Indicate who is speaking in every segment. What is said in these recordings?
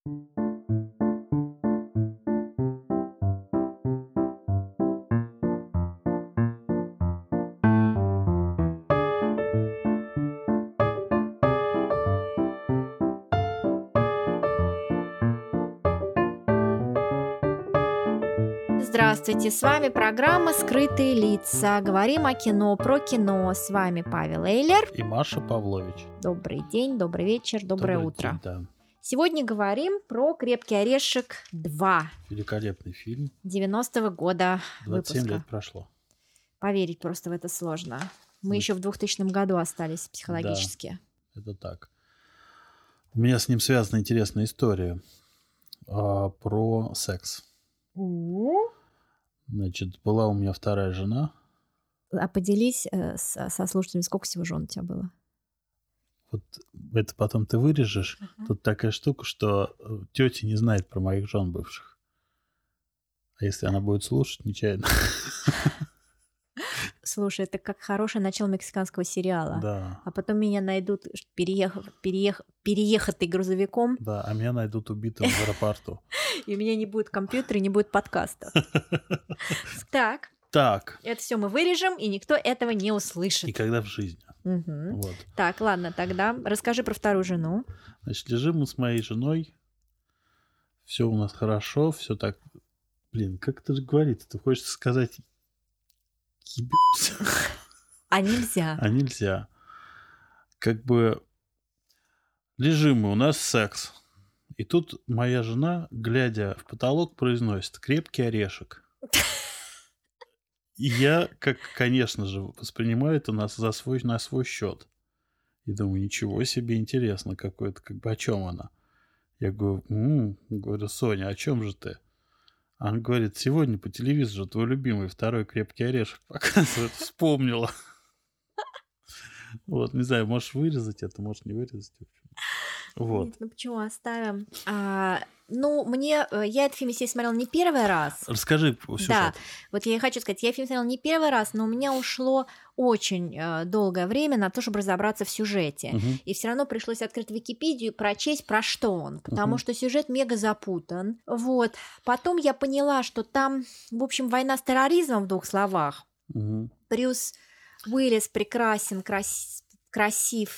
Speaker 1: Здравствуйте, с вами программа «Скрытые лица». Говорим о кино, про кино. С вами Павел Эйлер
Speaker 2: и Маша Павлович.
Speaker 1: Добрый день, добрый вечер, доброе утро.
Speaker 2: День, да.
Speaker 1: Сегодня говорим про «Крепкий орешек 2».
Speaker 2: Великолепный фильм.
Speaker 1: 90-го года
Speaker 2: 27
Speaker 1: выпуска.
Speaker 2: лет прошло.
Speaker 1: Поверить просто в это сложно. Мы еще в 2000 году остались психологически.
Speaker 2: Да, это так. У меня с ним связана интересная история про секс. Значит, была у меня вторая жена.
Speaker 1: А поделись со слушателями, сколько всего жен у тебя было?
Speaker 2: Вот это потом ты вырежешь. Тут такая штука, что тетя не знает про моих жен бывших. А если она будет слушать, нечаянно.
Speaker 1: Слушай, это как хорошее начало мексиканского сериала.
Speaker 2: Да.
Speaker 1: А потом меня найдут переехатый грузовиком.
Speaker 2: Да, а меня найдут убитым в аэропорту.
Speaker 1: И у меня не будет компьютера, и не будет подкаста. Так. Это все мы вырежем, и никто этого не услышит.
Speaker 2: Никогда в жизни.
Speaker 1: Угу.
Speaker 2: Вот.
Speaker 1: Так, ладно, тогда расскажи про вторую жену.
Speaker 2: Значит, лежим мы с моей женой. Все у нас хорошо, все так. Блин, как это же говорится? Ты хочешь сказать ебёшься?
Speaker 1: А нельзя.
Speaker 2: А нельзя. Как бы лежим мы, у нас секс. И тут моя жена, глядя в потолок, произносит «крепкий орешек». И я, как, конечно же, воспринимаю это на свой счет. И думаю, ничего себе, интересно какое-то, как бы о чем она. Я говорю, говорю, Соня, о чем же ты? Она говорит, сегодня по телевизору твой любимый второй «крепкий орешек» показывает, вспомнила. Вот, не знаю, можешь вырезать это, можешь не вырезать. Вот.
Speaker 1: Нет, ну почему оставим? Я этот фильм, естественно, смотрела не первый раз.
Speaker 2: Расскажи сюжет.
Speaker 1: Да, вот я и хочу сказать, я фильм смотрела не первый раз, но у меня ушло очень долгое время на то, чтобы разобраться в сюжете. И все равно пришлось открыть Википедию и прочесть, про что он, потому что сюжет мега запутан. Вот. Потом я поняла, что там, в общем, война с терроризмом в двух словах. Брюс Уиллис прекрасен, красив.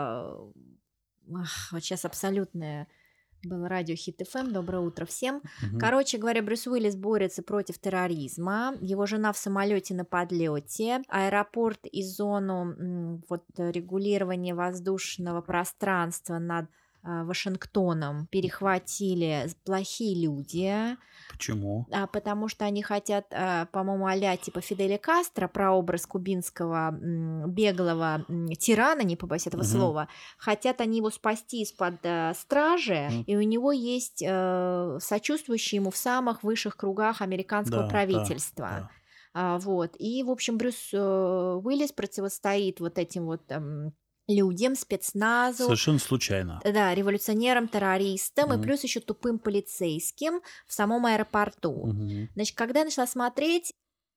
Speaker 1: Вот сейчас абсолютное было радио Хит ФМ. Доброе утро всем. Короче говоря, Брюс Уиллис борется против терроризма. Его жена в самолете на подлете. Аэропорт и зону регулирования воздушного пространства над Вашингтоном перехватили плохие люди.
Speaker 2: Почему?
Speaker 1: Потому что они хотят, по-моему, а-ля типа Фиделя Кастро, прообраз кубинского беглого тирана, не побоюсь этого слова. Хотят они его спасти из-под стражи, и у него есть сочувствующие ему в самых высших кругах американского правительства. Вот. И, в общем, Брюс Уиллис противостоит вот этим людям, спецназу.
Speaker 2: Совершенно случайно.
Speaker 1: Да, революционерам, террористам, и плюс еще тупым полицейским в самом аэропорту. Значит, когда я начала смотреть,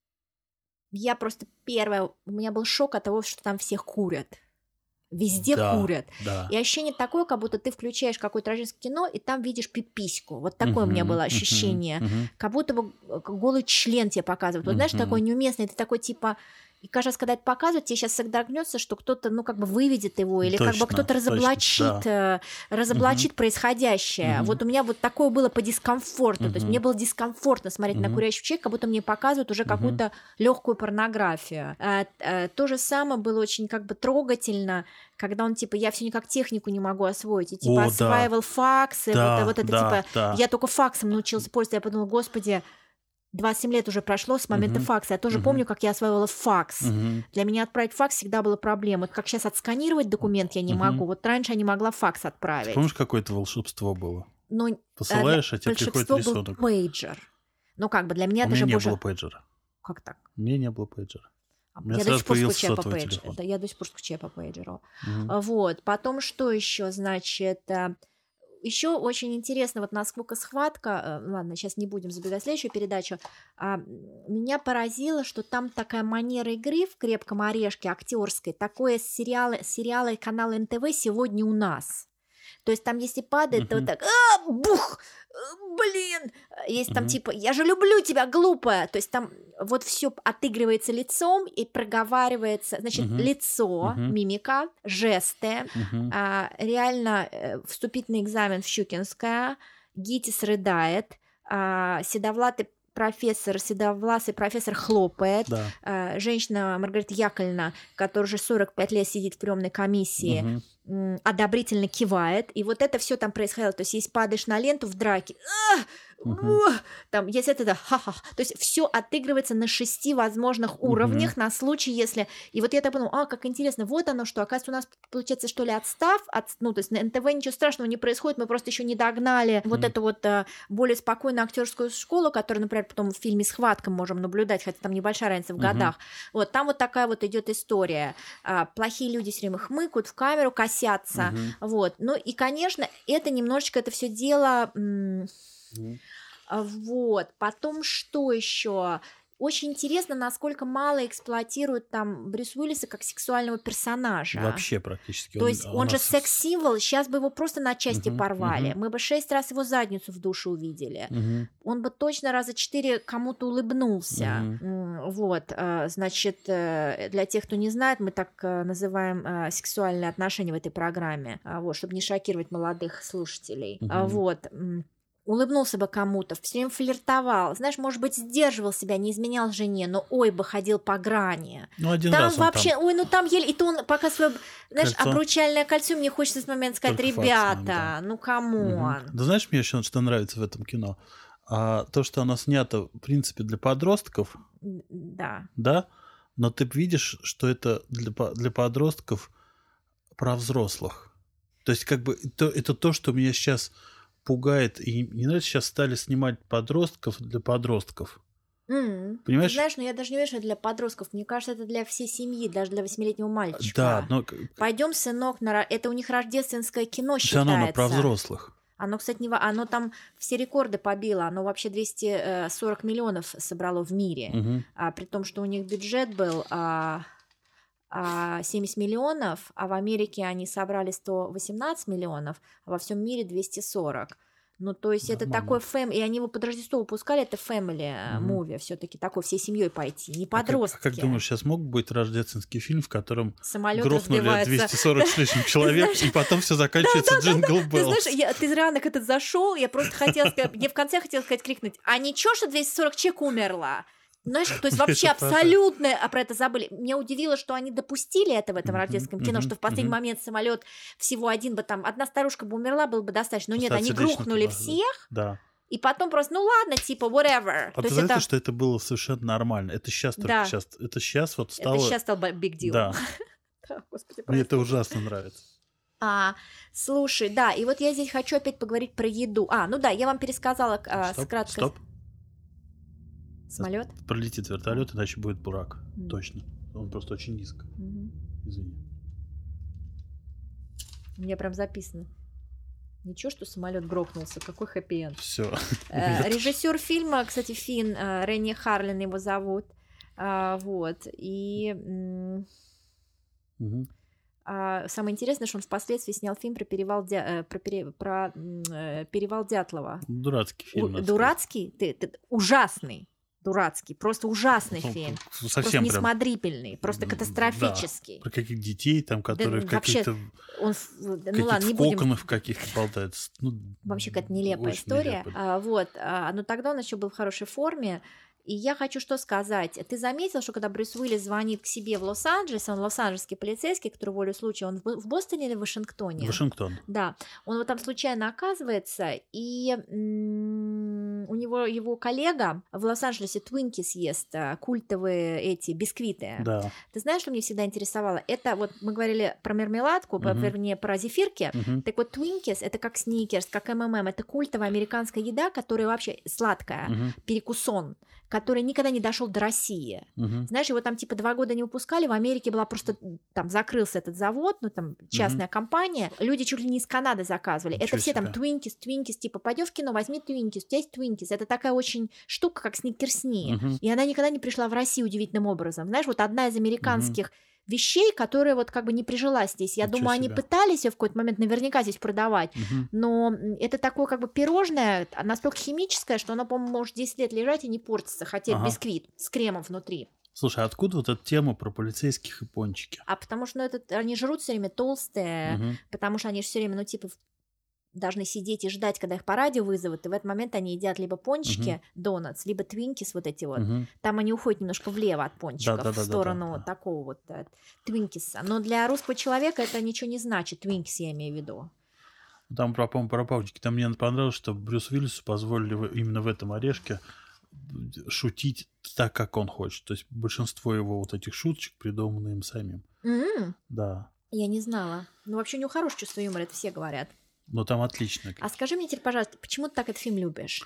Speaker 1: я просто у меня был шок от того, что там всех курят. Везде курят.
Speaker 2: Да.
Speaker 1: И ощущение такое, как будто ты включаешь какое-то рождественское кино, и там видишь пипиську. Вот такое у меня было ощущение. Как будто бы голый член тебе показывают. Вот знаешь, такое неуместное, ты такой типа... И каждый раз, когда это показывают, тебе сейчас содрогнется, что кто-то, выведет его, или
Speaker 2: точно,
Speaker 1: как бы кто-то разоблачит происходящее. Вот у меня вот такое было по дискомфорту. То есть мне было дискомфортно смотреть на курящего человека, как будто мне показывают уже какую-то легкую порнографию. То же самое было очень как бы трогательно, когда он типа, я все никак технику не могу освоить, и типа осваивал факсы, я только факсом научился пользоваться, я подумала, господи, 27 лет уже прошло с момента факса. Я тоже помню, как я осваивала факс. Для меня отправить факс всегда была проблема. Как сейчас отсканировать документ я не могу. Вот раньше я не могла факс отправить.
Speaker 2: Ты помнишь, какое-то волшебство было? Посылаешь, а тебе приходит рисунок.
Speaker 1: Был пейджер. Как бы для меня
Speaker 2: у
Speaker 1: даже
Speaker 2: меня не было пейджера.
Speaker 1: Как так?
Speaker 2: У меня не было пейджера.
Speaker 1: Я до сих пор скучаю по пейджеру. Я до сих пор скучаю по пейджеру. Вот. Потом что еще, значит... Еще очень интересно, вот насколько схватка, ладно, сейчас не будем забегать в следующую передачу, меня поразило, что там такая манера игры в «Крепком орешке» актерской, такое сериалы канала НТВ «Сегодня у нас». То есть там, если падает, то вот так, бух, блин, есть там типа, я же люблю тебя, глупая, то есть там вот все отыгрывается лицом и проговаривается, значит, лицо, мимика, жесты, реально вступительный экзамен в Щукинское, ГИТИС рыдает, седовласый профессор хлопает, женщина Маргарита Яковлевна, которая уже 45 лет сидит в приемной комиссии, одобрительно кивает, и вот это все там происходило, то есть если падаешь на ленту в драке, там, если это ха-ха, то есть все отыгрывается на 6 возможных уровнях на случай, если, и вот я так подумала, как интересно, вот оно что, оказывается, у нас получается, что ли, ну, то есть на НТВ ничего страшного не происходит, мы просто еще не догнали вот эту вот более спокойную актерскую школу, которую, например, потом в фильме «Схватка» можем наблюдать, хотя там небольшая разница в годах, вот, там вот такая вот идет история, плохие люди все время хмыкают, в камеру косятся, вот, ну, и, конечно, это немножечко, это все дело... Вот, потом что еще? Очень интересно, насколько мало эксплуатируют там Брюс Уиллиса как сексуального персонажа.
Speaker 2: Вообще практически.
Speaker 1: То есть он же секс-символ, сейчас бы его просто на части порвали. Мы бы 6 раз его задницу в душе увидели. Он бы точно раза 4 кому-то улыбнулся. Вот, значит, для тех, кто не знает, мы так называем сексуальные отношения в этой программе, вот, чтобы не шокировать молодых слушателей. Вот. Улыбнулся бы кому-то, все время флиртовал, знаешь, может быть, сдерживал себя, не изменял жене, но ой бы ходил по грани.
Speaker 2: Ну, один
Speaker 1: там
Speaker 2: раз
Speaker 1: вообще,
Speaker 2: там...
Speaker 1: ой, ну там еле, и то он пока свое, знаешь,
Speaker 2: кольцо.
Speaker 1: Обручальное кольцо, мне хочется в этот момент сказать,
Speaker 2: Только
Speaker 1: ребята,
Speaker 2: факсом, да.
Speaker 1: ну камон.
Speaker 2: Да знаешь, мне еще что нравится в этом кино? То, что оно снято, в принципе, для подростков.
Speaker 1: Да.
Speaker 2: Да? Но ты видишь, что это для подростков про взрослых. То есть, как бы, это то, что меня сейчас пугает. И не нравится, сейчас стали снимать подростков для подростков. Понимаешь?
Speaker 1: Ты знаешь, но я даже не уверена, что это для подростков. Мне кажется, это для всей семьи, даже для 8-летнего мальчика.
Speaker 2: Да, но...
Speaker 1: Пойдем, сынок, это у них рождественское кино
Speaker 2: Все
Speaker 1: считается.
Speaker 2: равно про взрослых.
Speaker 1: Оно, кстати, оно там все рекорды побило. Оно вообще 240 миллионов собрало в мире. При том, что у них бюджет был 70 миллионов, а в Америке они собрали 118 миллионов, а во всем мире 240. Ну, то есть
Speaker 2: Нормально.
Speaker 1: Это такой и они его под Рождество выпускали, это family movie, все-таки такой всей семьей пойти, не подростки.
Speaker 2: Как думаешь, сейчас мог быть рождественский фильм, в котором
Speaker 1: самолет
Speaker 2: грохнули
Speaker 1: разбивается.
Speaker 2: 240 с лишним человек, и потом все заканчивается Джингл Беллс?
Speaker 1: Ты знаешь, ты рано к этому зашел, я просто хотела сказать, я в конце хотела сказать, крикнуть, а ничего, что 240 человек умерло? Знаешь, то есть вообще абсолютно про это забыли. Меня удивило, что они допустили это в этом рождественском кино, что в последний момент самолет всего один бы там, одна старушка бы умерла, было бы достаточно. Но нет, они грохнули всех,
Speaker 2: да.
Speaker 1: И потом просто, ну ладно, типа, whatever.
Speaker 2: А ты знаешь, что это было совершенно нормально? Это сейчас только сейчас. Это сейчас вот стало...
Speaker 1: Это сейчас стал big deal.
Speaker 2: Да.
Speaker 1: Господи,
Speaker 2: мне это ужасно нравится.
Speaker 1: Слушай, да, и вот я здесь хочу опять поговорить про еду. Ну да, я вам пересказала кратко.
Speaker 2: Стоп.
Speaker 1: Самолет?
Speaker 2: Пролетит вертолет, иначе будет бурак. Точно. Он просто очень низко. Извини.
Speaker 1: У меня прям записано. Ничего, что самолет грохнулся. Какой хэппи-энд.
Speaker 2: Все.
Speaker 1: Режиссер фильма, кстати, финн, Ренни Харлин его зовут. Вот. И самое интересное, что он впоследствии снял фильм про перевал Дятлова.
Speaker 2: Дурацкий фильм.
Speaker 1: Дурацкий? Ты ужасный. Дурацкий, просто ужасный фильм, просто несмотрибельный, просто катастрофический.
Speaker 2: Да, про каких детей там, которые в каких-то коконах каких-то болтаются.
Speaker 1: Вообще какая-то нелепая история. Вот, но тогда он еще был в хорошей форме. И я хочу что сказать. Ты заметил, что когда Брюс Уиллис звонит к себе в Лос-Анджелес, он лос-анджелесский полицейский, который волю случая, он в Бостоне или в Вашингтоне?
Speaker 2: Вашингтон.
Speaker 1: Да. Он вот там случайно оказывается, и у него его коллега в Лос-Анджелесе Твинкис ест, культовые эти бисквиты.
Speaker 2: Да.
Speaker 1: Ты знаешь, что меня всегда интересовало? Это вот мы говорили про мармеладку, вернее, про зефирки. Так вот, Твинкис — это как сникерс, как МММ. Это культовая американская еда, которая вообще сладкая, перекусон, который никогда не дошел до России. Знаешь, его там типа 2 года не выпускали, в Америке была просто, там закрылся этот завод, ну там частная компания, люди чуть ли не из Канады заказывали.
Speaker 2: Ничего
Speaker 1: это все
Speaker 2: себе.
Speaker 1: там Твинкис, типа пойдем в кино, возьми Твинкис, у тебя есть Твинкис. Это такая очень штука, как сникерсни. И она никогда не пришла в Россию удивительным образом. Знаешь, вот одна из американских вещей, которые вот как бы не прижилась здесь. Я думаю, они пытались ее в какой-то момент наверняка здесь продавать, но это такое как бы пирожное, настолько химическое, что оно, по-моему, может 10 лет лежать и не портится, хотя это бисквит с кремом внутри.
Speaker 2: Слушай, а откуда вот эта тема про полицейских и пончики?
Speaker 1: А потому что они жрут все время толстые, потому что они все время, типа, должны сидеть и ждать, когда их по радио вызовут, и в этот момент они едят либо пончики, донатс, либо твинкис вот эти вот. Там они уходят немножко влево от пончиков, в сторону такого вот твинкиса. Но для русского человека это ничего не значит, твинкис я имею в виду.
Speaker 2: Там про пончики, там мне понравилось, что Брюс Уиллису позволили именно в этом орешке шутить так, как он хочет. То есть большинство его вот этих шуточек придуманы им самим. Да.
Speaker 1: Я не знала. Ну, вообще у него хорошее чувство юмора, это все говорят.
Speaker 2: Но там отлично.
Speaker 1: А скажи мне теперь, пожалуйста, почему ты так этот фильм любишь?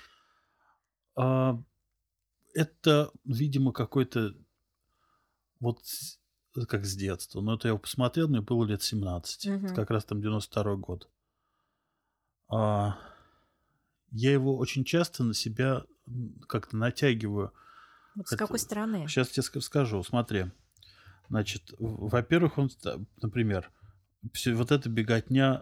Speaker 2: Это, видимо, какой-то вот как с детства. Но это я его посмотрел, мне было лет 17. Это как раз там 92-й год. Я его очень часто на себя как-то натягиваю.
Speaker 1: Вот с какой стороны?
Speaker 2: Сейчас тебе скажу, смотри. Значит, во-первых, он, например, вот эта беготня...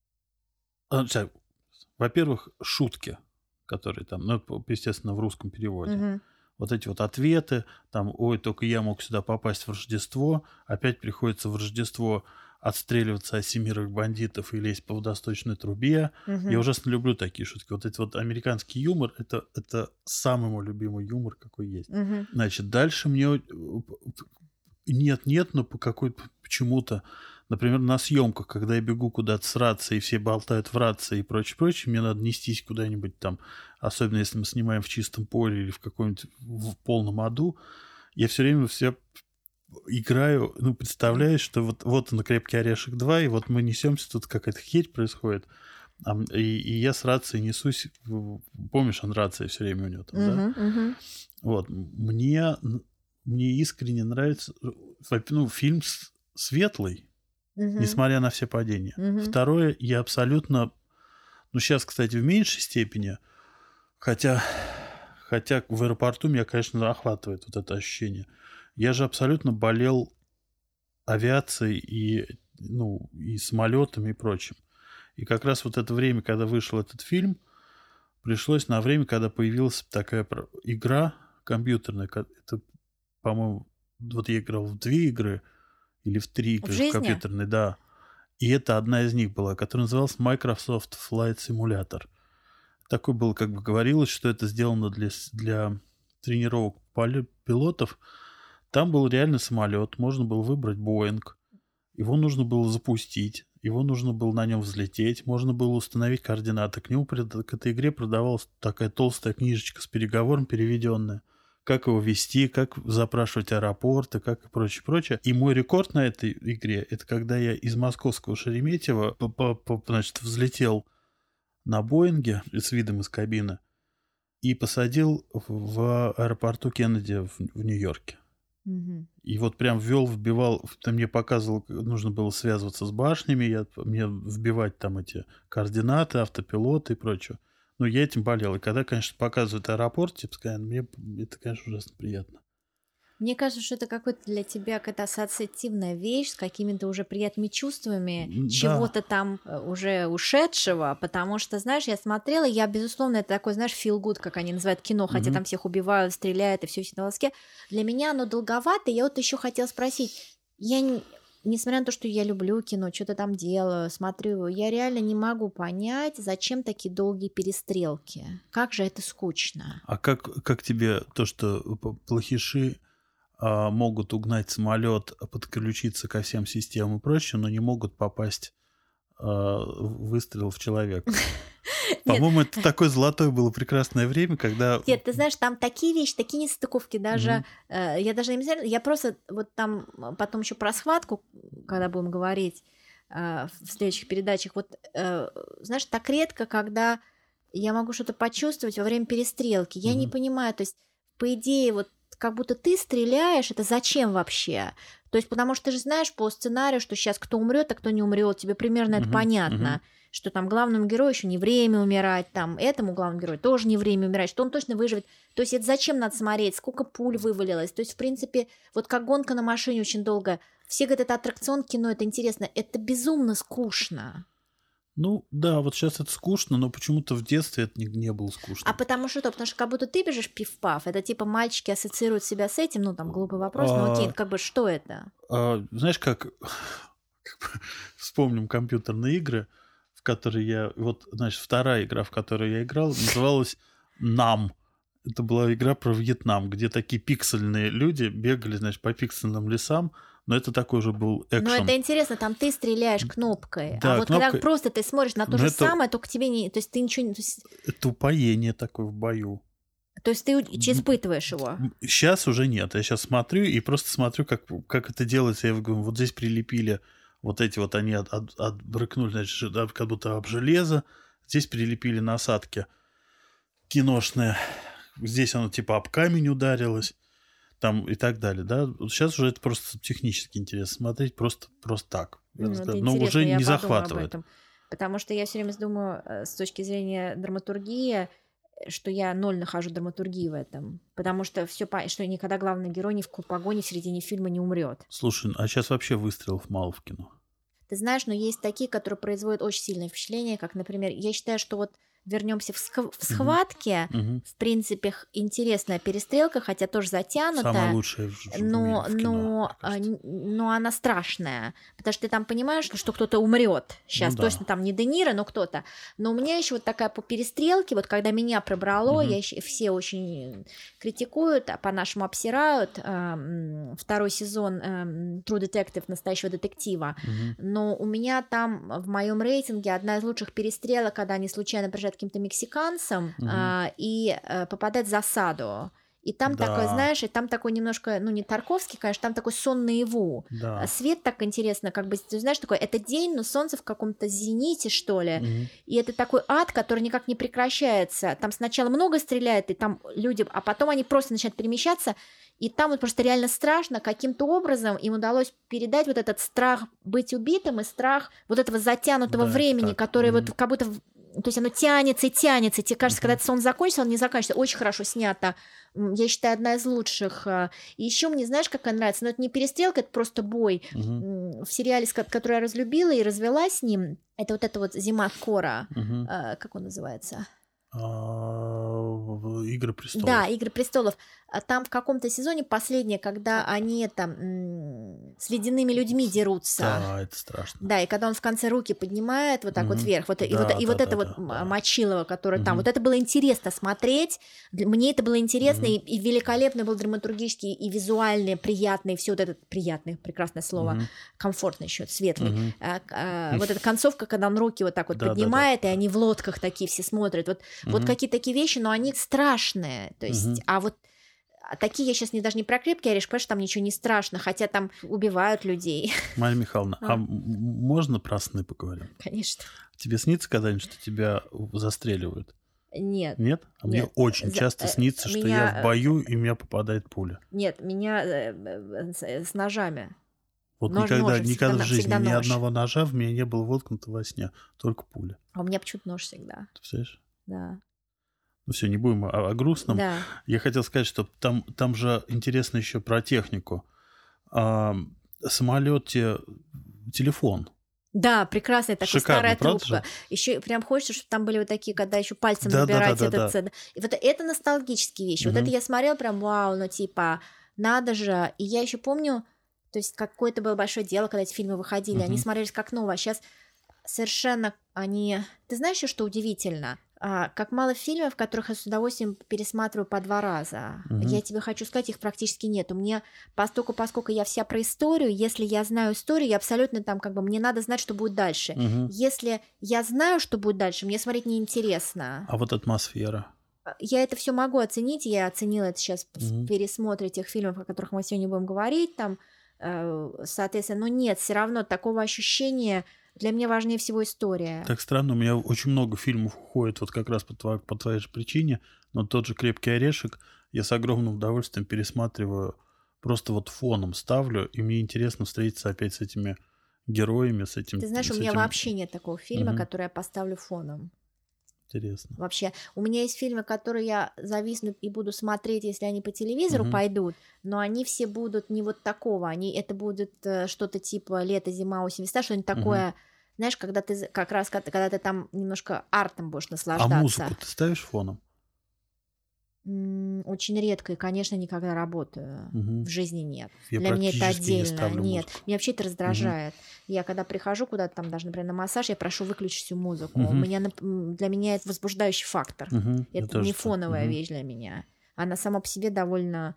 Speaker 2: Во-первых, шутки, которые там, ну, естественно, в русском переводе. Вот эти вот ответы, там, ой, только я мог сюда попасть в Рождество, опять приходится в Рождество отстреливаться от семерых бандитов и лезть по водосточной трубе. Я ужасно люблю такие шутки. Вот эти вот американский юмор, это самый мой любимый юмор, какой есть. Значит, дальше мне нет, но по какой-то почему-то, например, на съемках, когда я бегу куда-то с рацией, и все болтают в рации и прочее, мне надо нестись куда-нибудь там, особенно если мы снимаем в чистом поле или в каком-нибудь в полном аду, я все время играю, представляешь, что вот он, «Крепкий орешек 2», и вот мы несемся, тут какая-то херь происходит, и я с рацией несусь, помнишь, он рация все время у него там, да? Вот, мне искренне нравится, фильм светлый, несмотря на все падения. Второе, я абсолютно, сейчас, кстати, в меньшей степени, хотя в аэропорту меня, конечно, захватывает вот это ощущение. Я же абсолютно болел авиацией и самолетами и прочим. И как раз вот это время, когда вышел этот фильм, пришлось на время, когда появилась такая игра компьютерная. Это, по-моему, вот я играл в 2 игры или в 3 игры в компьютерной, да. И это одна из них была, которая называлась Microsoft Flight Simulator. Такой был, как бы говорилось, что это сделано для тренировок пилотов. Там был реально самолет, можно было выбрать Боинг, его нужно было запустить, его нужно было на нем взлететь, можно было установить координаты. К этой игре продавалась такая толстая книжечка с переговором переведенная. Как его вести, как запрашивать аэропорты, как и прочее. И мой рекорд на этой игре, это когда я из московского Шереметьево, значит, взлетел на Боинге с видом из кабины и посадил в аэропорту Кеннеди в Нью-Йорке. И вот прям вбивал, ты мне показывал, нужно было связываться с башнями, мне вбивать там эти координаты, автопилоты и прочее. Ну, я этим болел. И когда, конечно, показывают аэропорт, мне это, конечно, ужасно приятно.
Speaker 1: Мне кажется, что это какой-то для тебя какая-то ассоциативная вещь с какими-то уже приятными чувствами чего-то там уже ушедшего, потому что, знаешь, я смотрела, безусловно, это такой, знаешь, feel good, как они называют кино, хотя там всех убивают, стреляют, и все на волоске. Для меня оно долговато, я вот еще хотела спросить, несмотря на то, что я люблю кино, что-то там делаю, смотрю, я реально не могу понять, зачем такие долгие перестрелки. Как же это скучно.
Speaker 2: А как тебе то, что плохиши могут угнать самолет, подключиться ко всем системам и прочее, но не могут попасть выстрел в человека? По-моему, это такое золотое было прекрасное время, когда...
Speaker 1: Нет, ты знаешь, там такие вещи, такие нестыковки, даже... Я даже не знаю, я просто вот там потом еще про схватку, когда будем говорить в следующих передачах, вот, знаешь, так редко, когда я могу что-то почувствовать во время перестрелки. Я не понимаю, то есть, по идее, вот как будто ты стреляешь, это зачем вообще? То есть, потому что ты же знаешь по сценарию, что сейчас кто умрет, а кто не умрет, тебе примерно это понятно. что там главному герою еще не время умирать, там этому главному герою тоже не время умирать, что он точно выживет. То есть это зачем надо смотреть, сколько пуль вывалилось. То есть, в принципе, вот как гонка на машине очень долго. Все говорят, это аттракцион кино, это интересно. Это безумно скучно.
Speaker 2: Ну, да, вот сейчас это скучно, но почему-то в детстве это не было скучно.
Speaker 1: А потому что как будто ты бежишь пиф-паф, это типа мальчики ассоциируют себя с этим, ну, там, глупый вопрос, но окей, как бы что это?
Speaker 2: Знаешь, как вспомним компьютерные игры, в которые я... Вот, значит, вторая игра, в которой я играл, называлась «Нам». Это была игра про Вьетнам, где такие пиксельные люди бегали, значит, по пиксельным лесам, но это такой же был экшен.
Speaker 1: Но это интересно, там ты стреляешь кнопкой,
Speaker 2: да,
Speaker 1: а вот
Speaker 2: кнопкой...
Speaker 1: когда просто ты смотришь на то же самое, только тебе не... То есть ты ничего не...
Speaker 2: Это упоение такое в бою.
Speaker 1: То есть ты испытываешь его?
Speaker 2: Сейчас уже нет. Я сейчас смотрю и просто смотрю, как это делается. Я говорю, вот здесь прилепили вот эти вот, они отбрыкнули, значит, как будто об железо. Здесь прилепили насадки киношные. Здесь оно типа об камень ударилось. Там и так далее, да. Сейчас уже это просто технически интересно смотреть, просто так. Но уже не захватывает.
Speaker 1: Потому что я все время думаю, с точки зрения драматургии, что я ноль нахожу драматургии в этом. Потому что что никогда главный герой ни в погоне в середине фильма не умрет.
Speaker 2: Слушай, а сейчас вообще выстрелов мало в кино.
Speaker 1: Ты знаешь, но есть такие, которые производят очень сильное впечатление, как, например, я считаю, что вот вернемся в схватке. В принципе, интересная перестрелка, хотя тоже затянутая.
Speaker 2: Самая лучшая в мире в кино,
Speaker 1: но она страшная. Потому что ты там понимаешь, что кто-то умрет. Сейчас точно там не Де Ниро, но кто-то. Но у меня еще вот такая по перестрелке, вот когда меня пробрало, все очень критикуют, а по-нашему обсирают. Второй сезон True Detective, настоящего детектива. Но у меня там в моем рейтинге одна из лучших перестрелок, когда они случайно приезжают каким-то мексиканцам и попадать в засаду. И там такой, знаешь, и там такой немножко, ну, не Тарковский, конечно, там такой сон наяву.
Speaker 2: Да.
Speaker 1: Свет так интересно, как бы, ты знаешь, такой, это день, но солнце в каком-то зените, что ли. И это такой ад, который никак не прекращается. Там сначала много стреляет, и там люди, а потом они просто начинают перемещаться, и там вот просто реально страшно, каким-то образом им удалось передать вот этот страх быть убитым и страх вот этого затянутого времени, который вот как будто... То есть оно тянется и тянется. Тебе кажется, когда этот сон закончится, он не заканчивается. Очень хорошо снято. Я считаю, одна из лучших. И еще мне, знаешь, какая нравится? Но это не перестрелка, это просто бой. В сериале, который я разлюбила и развелась с ним, это вот «Зима Кора». Как он называется?
Speaker 2: «Игры престолов».
Speaker 1: Да, «Игры престолов». Там в каком-то сезоне последнее, когда они там с ледяными людьми дерутся.
Speaker 2: Да, это страшно.
Speaker 1: Да, и когда он в конце руки поднимает вот так вот вверх, вот это Мочилово, которое там, вот это было интересно смотреть, мне это было интересно, и великолепно был драматургический, и визуальный, приятный, все вот это приятное, прекрасное слово, комфортно еще, светлый. Вот эта концовка, когда он руки вот так вот поднимает, и они в лодках такие все смотрят, вот какие-то такие вещи, но они страшные, то есть, а вот такие я сейчас даже не про крепкий орешек, потому что там ничего не страшно, хотя там убивают людей.
Speaker 2: Марья Михайловна, а можно про сны поговорим?
Speaker 1: Конечно.
Speaker 2: Тебе снится когда-нибудь, что тебя застреливают?
Speaker 1: Нет.
Speaker 2: Нет? А мне очень часто снится, что я в бою, и у меня попадает пуля.
Speaker 1: Нет, меня с ножами.
Speaker 2: Вот никогда в жизни ни одного ножа в меня не было воткнуто во сне, только пуля.
Speaker 1: А у меня почему-то нож всегда.
Speaker 2: Ты представляешь?
Speaker 1: Да.
Speaker 2: Ну все, не будем о грустном.
Speaker 1: Да.
Speaker 2: Я хотел сказать, что там же интересно еще про технику. В самолете телефон.
Speaker 1: Да, прекрасная такая старая трубка.
Speaker 2: Же?
Speaker 1: Еще прям хочется, чтобы там были вот такие, когда еще пальцем набирать этот. И вот это ностальгические вещи. Вот это я смотрела прям вау, ну типа надо же. И я еще помню, то есть какое-то было большое дело, когда эти фильмы выходили, они смотрелись как новое. А сейчас совершенно они... Ты знаешь еще, что удивительно? Как мало фильмов, которых я с удовольствием пересматриваю по 2 раза. Я тебе хочу сказать, их практически нет. У меня, поскольку я вся про историю, если я знаю историю, я абсолютно там как бы мне надо знать, что будет дальше. Если я знаю, что будет дальше, мне смотреть неинтересно.
Speaker 2: А вот атмосфера?
Speaker 1: Я это все могу оценить. Я оценила это сейчас в пересмотре тех фильмов, о которых мы сегодня будем говорить. Там, соответственно, но нет, все равно такого ощущения... Для меня важнее всего история.
Speaker 2: Так странно, у меня очень много фильмов уходит вот как раз по твоей же причине, но тот же «Крепкий орешек» я с огромным удовольствием пересматриваю, просто вот фоном ставлю, и мне интересно встретиться опять с этими героями, с этим.
Speaker 1: Ты знаешь, у меня вообще нет такого фильма, который я поставлю фоном.
Speaker 2: Интересно.
Speaker 1: Вообще, у меня есть фильмы, которые я зависну и буду смотреть, если они по телевизору пойдут, но они все будут не вот такого, это будет что-то типа лето, зима, осень, весна, что-нибудь такое, знаешь, когда ты как раз, когда ты там немножко артом будешь наслаждаться.
Speaker 2: А музыку ты ставишь фоном?
Speaker 1: Очень редко и, конечно, никогда работаю. В жизни нет.
Speaker 2: Я
Speaker 1: Для меня это отдельно.
Speaker 2: Не
Speaker 1: нет. Меня вообще это раздражает. Я когда прихожу куда-то там, даже, например, на массаж, я прошу выключить всю музыку. Для меня это возбуждающий фактор. Это не фоновая вещь для меня. Она сама по себе довольно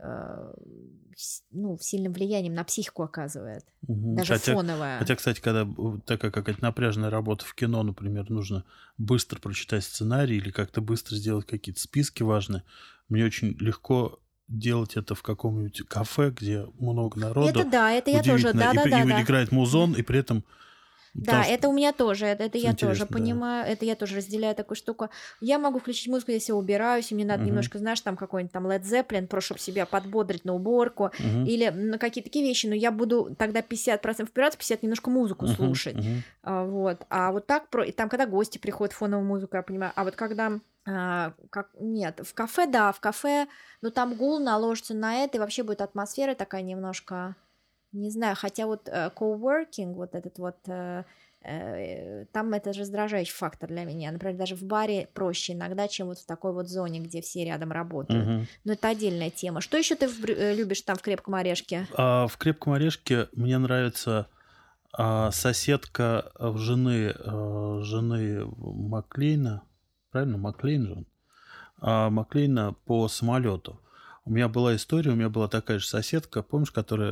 Speaker 1: сильным влиянием на психику оказывает. Даже фоновая.
Speaker 2: Хотя, кстати, когда такая какая-то напряженная работа в кино, например, нужно быстро прочитать сценарий или как-то быстро сделать какие-то списки важные, мне очень легко делать это в каком-нибудь кафе, где много народу.
Speaker 1: Это да, это я тоже, да.
Speaker 2: И играет музон, и при этом...
Speaker 1: Да, это у меня тоже, это я тоже понимаю, это я тоже разделяю такую штуку. Я могу включить музыку, если я убираюсь, и мне надо немножко, знаешь, там какой-нибудь там Led Zeppelin, просто чтобы себя подбодрить на уборку, или на какие-то такие вещи, но я буду тогда 50% впираться, 50% немножко музыку слушать. Вот. А вот так, там, когда гости приходят, фоновую музыку, я понимаю, а вот когда... Нет, в кафе, но там гул наложится на это, и вообще будет атмосфера такая немножко... Не знаю, хотя вот coworking, вот этот вот, там это же раздражающий фактор для меня. Например, даже в баре проще иногда, чем вот в такой вот зоне, где все рядом работают. Но это отдельная тема. Что еще ты любишь там в «Крепком орешке»?
Speaker 2: В «Крепком орешке» мне нравится соседка жены Маклейна. Правильно? Маклейн же? Маклейна по самолету. У меня была история, у меня была такая же соседка, помнишь, которая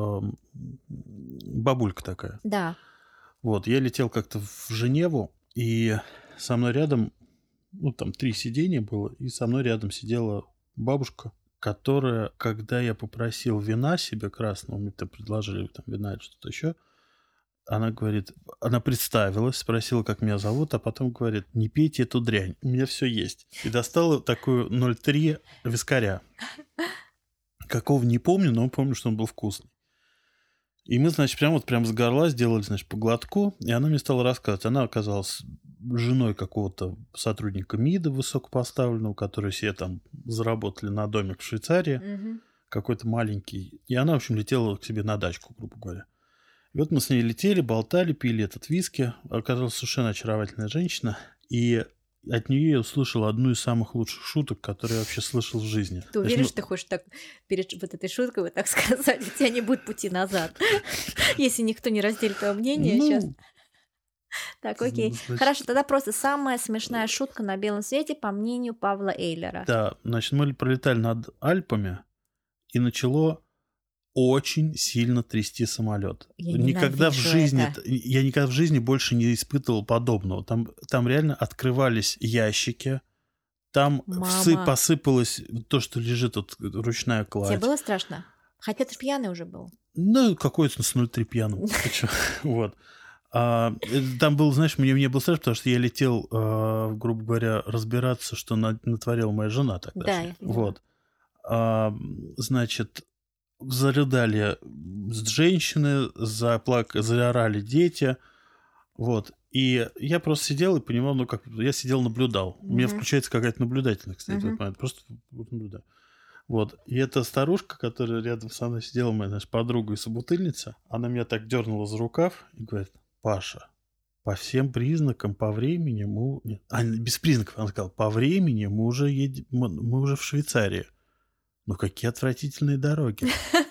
Speaker 2: бабулька такая.
Speaker 1: Да.
Speaker 2: Вот, я летел как-то в Женеву, и со мной рядом, там 3 сиденья было, и со мной рядом сидела бабушка, которая, когда я попросил вина себе красного, мне-то предложили там вина или что-то еще, она говорит, она представилась, спросила, как меня зовут, а потом говорит, не пейте эту дрянь, у меня все есть. И достала такую 0,3 вискаря. Какого не помню, но помню, что он был вкусный. И мы, значит, прям с горла сделали, значит, по глотку, и она мне стала рассказывать. Она оказалась женой какого-то сотрудника МИДа высокопоставленного, которые все там заработали на домик в Швейцарии, какой-то маленький. И она, в общем, летела к себе на дачку, грубо говоря. И вот мы с ней летели, болтали, пили этот виски. Оказалась совершенно очаровательная женщина. И от нее я услышал одну из самых лучших шуток, которые я вообще слышал в жизни.
Speaker 1: Ты уверен, что ты хочешь так перед вот этой шуткой вот так сказать? У тебя не будет пути назад. Если никто не разделит твое мнение сейчас. Так, окей. Хорошо, тогда просто самая смешная шутка на белом свете, по мнению Павла Эйлера.
Speaker 2: Да, значит, мы пролетали над Альпами, и начало очень сильно трясти самолет. Я никогда в жизни больше не испытывал подобного. Там реально открывались ящики, там посыпалось то, что лежит, вот, ручная кладь.
Speaker 1: Тебе было страшно? Хотя ты пьяный уже был.
Speaker 2: Ну, какой-то с 0,3 пьяным. Вот. Там был, знаешь, мне было страшно, потому что я летел, грубо говоря, разбираться, что натворила моя жена тогда.
Speaker 1: Да.
Speaker 2: Вот. Значит, зарыдали женщины, заорали дети. Вот. И я просто сидел и понимал, я сидел, наблюдал. У меня включается какая-то наблюдательность, кстати, в этот момент. Просто наблюдаю. Вот. И эта старушка, которая рядом со мной сидела, моя, значит, подруга и собутыльница, она меня так дернула за рукав и говорит: Паша, по всем признакам, по времени мы... без признаков, она сказала, по времени мы уже в Швейцарии. Ну, какие отвратительные дороги.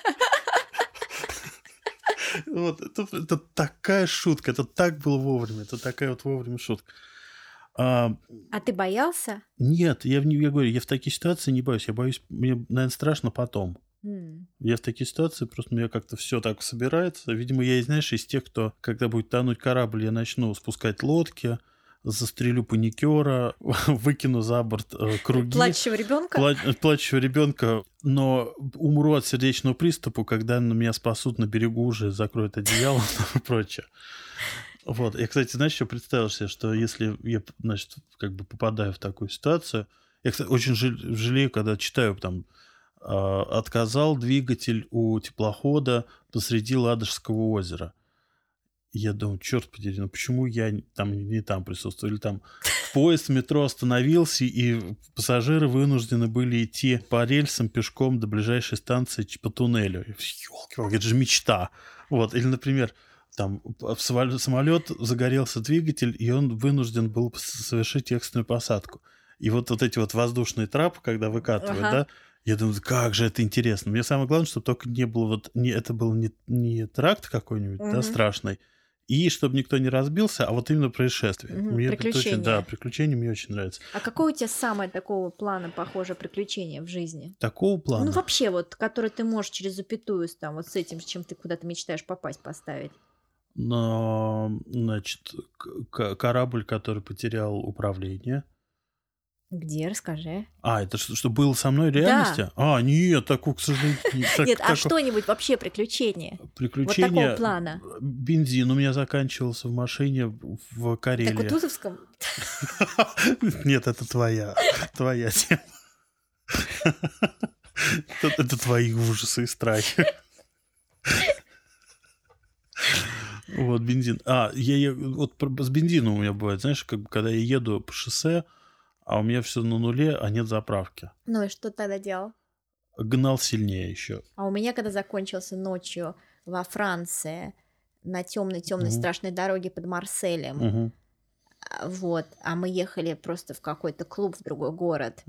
Speaker 2: Вот, это такая шутка, это так было вовремя, это такая вот вовремя шутка.
Speaker 1: А ты боялся?
Speaker 2: Нет, я говорю, я в такие ситуации не боюсь. Я боюсь, мне, наверное, страшно потом. Я в такие ситуации, просто у меня как-то все так собирается. Видимо, я, знаешь, из тех, кто, когда будет тонуть корабль, я начну спускать лодки, застрелю паникера, выкину за борт круги.
Speaker 1: Плачущего ребенка?
Speaker 2: Плачущего ребенка, но умру от сердечного приступа, когда меня спасут на берегу уже, закроют одеяло и прочее. Вот. Я, кстати, знаешь, что представил себе, что если я, значит, как бы попадаю в такую ситуацию, я, кстати, очень жалею, когда читаю там, отказал двигатель у теплохода посреди Ладожского озера. Я думаю, черт подери, ну почему я там не там присутствую? Или там поезд в метро остановился, и пассажиры вынуждены были идти по рельсам пешком до ближайшей станции по туннелю. Ёлки-палки, это же мечта. Вот. Или, например, там самолет загорелся двигатель, и он вынужден был совершить экстренную посадку. И вот эти вот воздушные трапы, когда выкатывают, да, я думаю, как же это интересно. Мне самое главное, чтобы только не было это был не теракт какой-нибудь, да, страшный, и чтобы никто не разбился, а вот именно происшествие. Мне
Speaker 1: приключения.
Speaker 2: Это приключения мне очень нравится.
Speaker 1: А какое у тебя самое такого плана похожее приключение в жизни?
Speaker 2: Такого плана?
Speaker 1: Ну, вообще, вот, который ты можешь через запятую там, вот с этим, с чем ты куда-то мечтаешь попасть, поставить.
Speaker 2: Но, значит, корабль, который потерял управление.
Speaker 1: Где? Расскажи.
Speaker 2: Это что было со мной в реальности?
Speaker 1: Да.
Speaker 2: Нет, такого, к сожалению, нет.
Speaker 1: Нет, а что-нибудь вообще приключение?
Speaker 2: Приключение.
Speaker 1: Вот такого плана.
Speaker 2: Бензин у меня заканчивался в машине в Карелии.
Speaker 1: Так, Кутузовском?
Speaker 2: Нет, это твоя тема. Это твои ужасы и страхи. Вот, бензин. Вот с бензином у меня бывает, знаешь, когда я еду по шоссе, а у меня все на нуле, а нет заправки.
Speaker 1: Ну и что тогда делал?
Speaker 2: Гнал сильнее еще.
Speaker 1: А у меня, когда закончился ночью во Франции на темной страшной дороге под Марселем, вот, а мы ехали просто в какой-то клуб в другой город.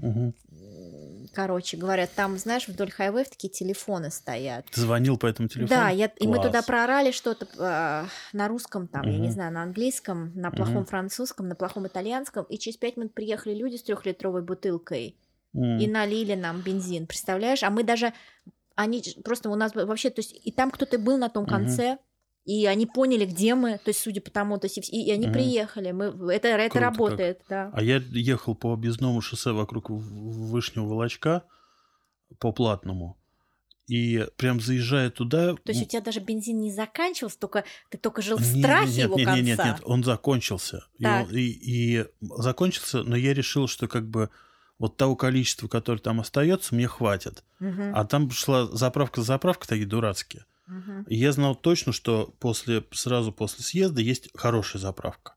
Speaker 1: Короче говоря, там, знаешь, вдоль хайвеев такие телефоны стоят.
Speaker 2: Ты звонил по этому телефону?
Speaker 1: Да, и мы туда проорали что-то на русском, там, я не знаю, на английском, на плохом французском, на плохом итальянском, и через 5 минут приехали люди с 3-литровой бутылкой и налили нам бензин, представляешь? А мы даже, они просто у нас вообще, то есть и там кто-то был на том конце, и они поняли, где мы, то есть судя по тому, то есть и они приехали, это работает, да.
Speaker 2: А я ехал по объездному шоссе вокруг Вышнего Волочка по платному, и прям заезжая туда...
Speaker 1: То есть у тебя даже бензин не заканчивался, ты только жил в страхе его конца?
Speaker 2: Нет, он закончился. И закончился, но я решил, что как бы вот того количества, которое там остается, мне хватит. А там шла заправка за заправкой, такие дурацкие. И я знал точно, что сразу после съезда есть хорошая заправка.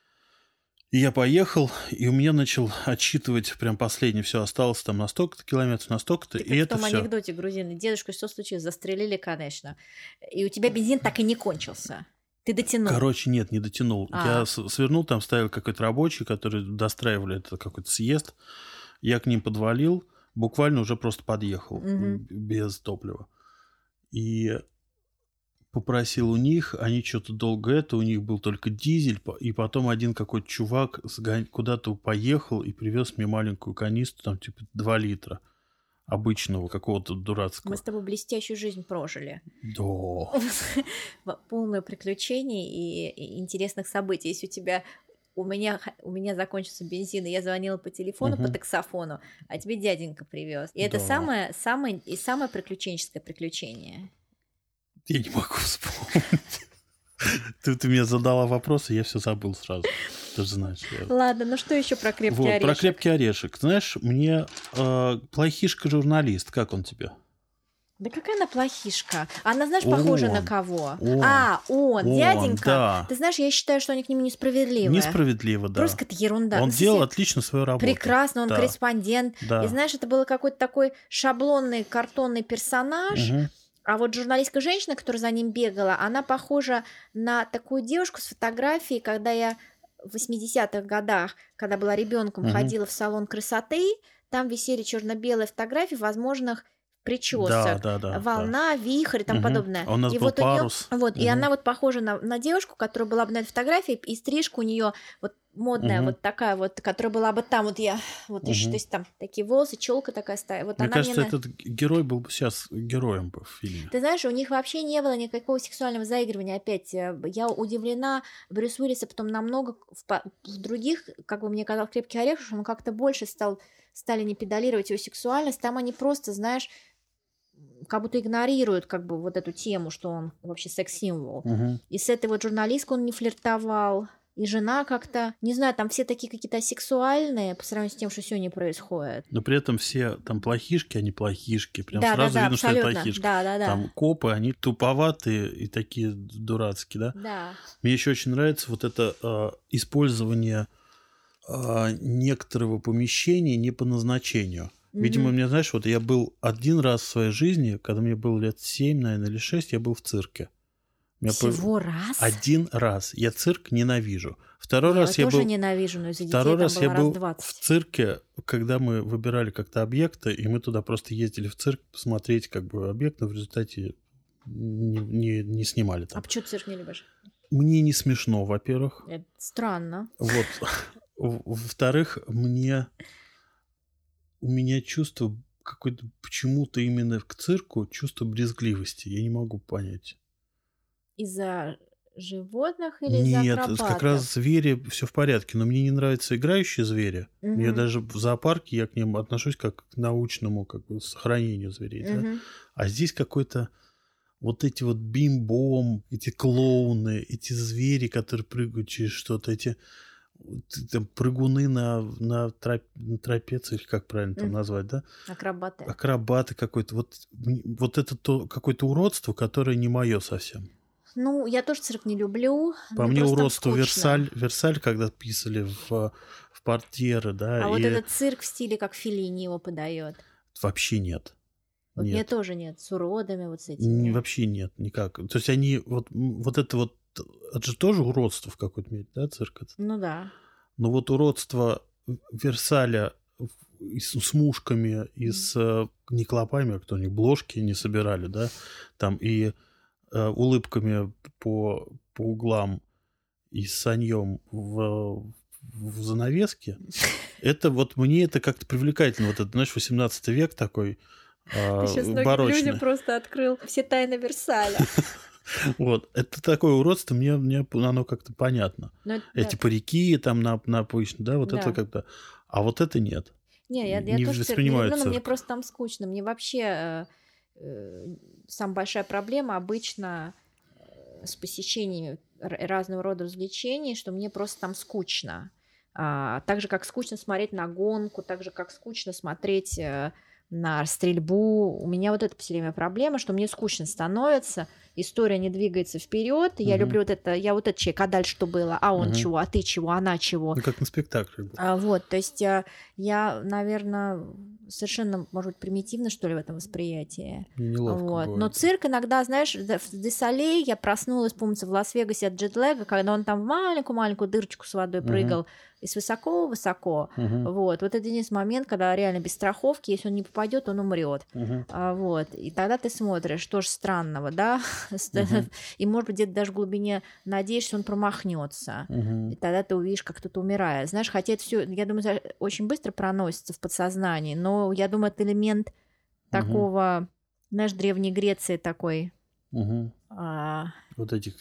Speaker 2: И я поехал, и у меня начал отсчитывать прям последнее. Все осталось там на столько-то километров, на столько-то.
Speaker 1: И
Speaker 2: это
Speaker 1: в том анекдоте грузины. Дедушка, что случилось? Застрелили, конечно. И у тебя бензин так и не кончился. Ты дотянул.
Speaker 2: Короче, нет, не дотянул. Я свернул, там стоял какой-то рабочий, который достраивали это какой-то съезд. Я к ним подвалил, буквально уже просто подъехал без топлива. И попросил у них, они что-то долго у них был только дизель, и потом один какой-то чувак куда-то поехал и привез мне маленькую канистру, там типа 2 литра обычного какого-то дурацкого.
Speaker 1: Мы с тобой блестящую жизнь прожили.
Speaker 2: Да.
Speaker 1: Полное приключений и интересных событий. Если у меня закончился бензин, и я звонила по телефону, по таксофону, а тебе дяденька привез. И это самое приключенческое приключение.
Speaker 2: Я не могу вспомнить. Ты мне задала вопрос, и я все забыл сразу. Ты же знаешь.
Speaker 1: Ладно, ну что еще про крепкий орешек?
Speaker 2: Про крепкий орешек. Знаешь, мне плохишка-журналист, как он тебе?
Speaker 1: Да какая она плохишка? Она, знаешь, похожа на кого? Он, дяденька.
Speaker 2: Да.
Speaker 1: Ты знаешь, я считаю, что они к нему несправедливы.
Speaker 2: Несправедливо, да.
Speaker 1: Просто какая-то ерунда.
Speaker 2: Он делал отлично свою работу.
Speaker 1: Прекрасно, он корреспондент.
Speaker 2: Да.
Speaker 1: И знаешь, это был какой-то такой шаблонный картонный персонаж. А вот журналистка женщина, которая за ним бегала, она похожа на такую девушку с фотографией, когда я в 80-х годах, когда была ребенком, ходила в салон красоты, там висели черно-белые фотографии возможных причесок, волна, вихрь и тому подобное.
Speaker 2: А у нас был парус.
Speaker 1: И она вот похожа на девушку, которая была бы на этой фотографии, и стрижка у нее вот модная, вот такая вот, которая была бы там, вот еще, то есть там такие волосы, челка такая стоит. Вот
Speaker 2: мне кажется, этот герой был бы сейчас героем в фильме.
Speaker 1: Ты знаешь, у них вообще не было никакого сексуального заигрывания. Опять, я удивлена, Брюс Уиллис потом намного в других, как бы мне казалось, «Крепкий орешек», что он как-то больше стали не педалировать его сексуальность. Там они просто, знаешь, как будто игнорируют как бы вот эту тему, что он вообще секс-символ. И с этой вот журналисткой он не флиртовал. и жена как-то, не знаю, там все такие какие-то асексуальные по сравнению с тем, что сегодня происходит.
Speaker 2: Но при этом все там плохишки, они плохишки. Прям
Speaker 1: Да,
Speaker 2: сразу
Speaker 1: да,
Speaker 2: видно, что это
Speaker 1: абсолютно.
Speaker 2: плохишки.
Speaker 1: Да.
Speaker 2: Там копы, они туповатые и такие дурацкие, да?
Speaker 1: Да.
Speaker 2: Мне еще очень нравится вот это использование некоторого помещения не по назначению. Видимо, мне, знаешь, вот я был один раз в своей жизни, когда мне было лет 7, наверное, или 6, я был в цирке.
Speaker 1: Всего раз?
Speaker 2: Один раз. Я цирк ненавижу. Второй раз я
Speaker 1: тоже
Speaker 2: был...
Speaker 1: ненавижу, но из-за детей
Speaker 2: Второй
Speaker 1: там
Speaker 2: раз
Speaker 1: было
Speaker 2: я был
Speaker 1: раз 20.
Speaker 2: в цирке, когда мы выбирали как-то объекты, и мы туда просто ездили в цирк посмотреть как бы объект, но в результате не снимали там.
Speaker 1: А почему ты цирк не любишь?
Speaker 2: Мне не смешно, во-первых.
Speaker 1: Это странно.
Speaker 2: Вот. Во-вторых, у меня чувство какое-то почему-то именно к цирку чувство брезгливости. Я не могу понять.
Speaker 1: Из-за животных или из-за
Speaker 2: Нет,
Speaker 1: акробатов?
Speaker 2: как раз звери все в порядке, но мне не нравятся играющие звери. Я даже в зоопарке я к ним отношусь как к научному как бы сохранению зверей. Да? А здесь какой-то вот эти вот бим-бом, эти клоуны, эти звери, которые прыгают через что-то, эти там, прыгуны на трапеции, или как правильно там назвать, да?
Speaker 1: Акробаты.
Speaker 2: Акробаты какой-то. Вот это какое-то уродство, которое не мое совсем.
Speaker 1: Ну, я тоже цирк не люблю.
Speaker 2: По мне уродство Версаль, когда писали в портьеры, да.
Speaker 1: А вот этот цирк в стиле, как Феллини его подает.
Speaker 2: Вообще нет.
Speaker 1: Вот
Speaker 2: нет.
Speaker 1: мне тоже нет. С уродами вот с этими.
Speaker 2: Вообще нет, никак. То есть они вот это же тоже уродство в какой-то мере, да, цирк?
Speaker 1: Ну да.
Speaker 2: Но вот уродство Версаля с мушками и с не клопами, а кто они, бложки не собирали, да, там и улыбками по углам и с саньем в занавеске, это вот мне это как-то привлекательно. Вот это, знаешь, 18 век такой
Speaker 1: барочный. Ты сейчас многим людям просто открыл все тайны Версаля.
Speaker 2: Вот, это такое уродство, мне оно как-то понятно. Эти парики там напущены, да, вот это как-то... А вот это нет.
Speaker 1: Не, я тоже
Speaker 2: воспринимаю
Speaker 1: цирк,
Speaker 2: цирк.
Speaker 1: мне просто там скучно. Мне вообще самая большая проблема обычно с посещением разного рода развлечений, что мне просто там скучно. Так же, как скучно смотреть на гонку, так же, как скучно смотреть на стрельбу. У меня вот это все время проблема, что мне скучно становится, история не двигается вперед. Я люблю вот это, я вот этот человек, а дальше что было, а он чего, а ты чего, она чего.
Speaker 2: Ну, как на спектакле.
Speaker 1: Вот, то есть я, наверное, совершенно, может быть, примитивно, что ли, в этом восприятии.
Speaker 2: Неловко
Speaker 1: вот.
Speaker 2: бывает.
Speaker 1: Но цирк иногда, знаешь, в Десалей я проснулась, помнится, в Лас-Вегасе от джетлега, когда он там в маленькую-маленькую дырочку с водой прыгал, и с высоко-высоко. Вот это единственный момент, когда реально без страховки, если он не попадет, он умрет. Вот. И тогда ты смотришь, что же странного, да? И, может быть, где-то даже в глубине надеешься, он промахнется. И тогда ты увидишь, как кто-то умирает. Знаешь, хотя это все, я думаю, очень быстро проносится в подсознании, но я думаю, это элемент такого, знаешь, Древней Греции такой.
Speaker 2: Вот этих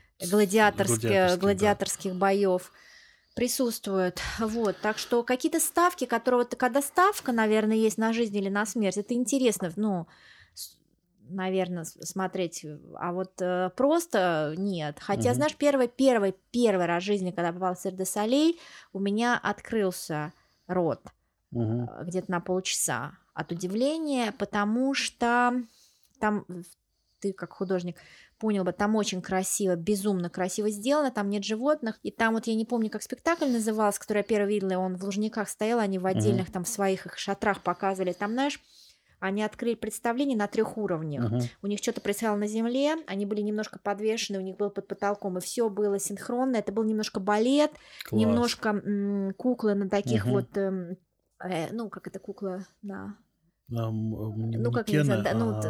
Speaker 1: гладиаторских боев присутствует. Вот. Так что какие-то ставки, которые... Когда ставка, наверное, есть на жизнь или на смерть, это интересно, ну, наверное, смотреть. А вот просто нет. Хотя, знаешь, первый раз в жизни, когда попал в Цирк де Солей, у меня открылся рот где-то на полчаса от удивления, потому что там ты как художник понял бы, там очень красиво, безумно красиво сделано, там нет животных, и там вот я не помню, как спектакль назывался, который я первый видела, он в Лужниках стоял, они в отдельных там своих их шатрах показывали, там, знаешь, они открыли представление на 3 уровнях. У них что-то происходило на земле, они были немножко подвешены, у них было под потолком, и все было синхронно. Это был немножко балет, немножко куклы на таких вот, ну, как это кукла, да. Ну, как не знаю, да, ну,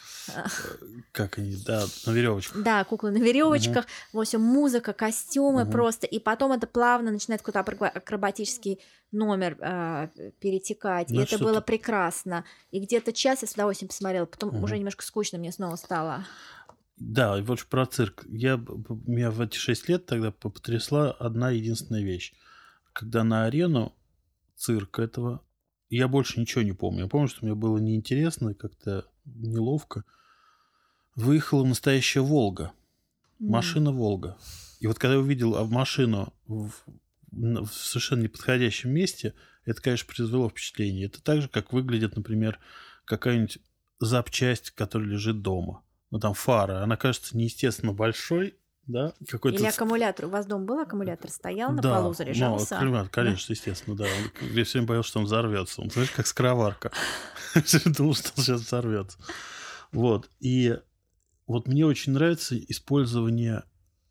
Speaker 2: как они, да, на веревочках.
Speaker 1: Да, куклы на веревочках, в общем, музыка, костюмы просто, и потом это плавно начинает какой-то акробатический номер перетекать, и это было прекрасно. И где-то час я с удовольствием посмотрела, потом уже немножко скучно мне снова стало.
Speaker 2: Да, и вот про цирк. Меня в эти 6 лет тогда потрясла одна единственная вещь. Когда на арену цирка этого, я больше ничего не помню. Я помню, что мне было неинтересно, как-то неловко. Выехала настоящая «Волга». Машина «Волга». И вот когда я увидел машину в совершенно неподходящем месте, это, конечно, произвело впечатление. Это так же, как выглядит, например, какая-нибудь запчасть, которая лежит дома. Ну, там фара, она кажется неестественно большой, да?
Speaker 1: Или аккумулятор. У вас дома был аккумулятор? Стоял на полу, заряжался?
Speaker 2: Да, конечно, естественно, да. Я все время боялся, что он взорвется. Он, знаешь, как скороварка. Думал, что он сейчас взорвется. Вот. И вот мне очень нравится использование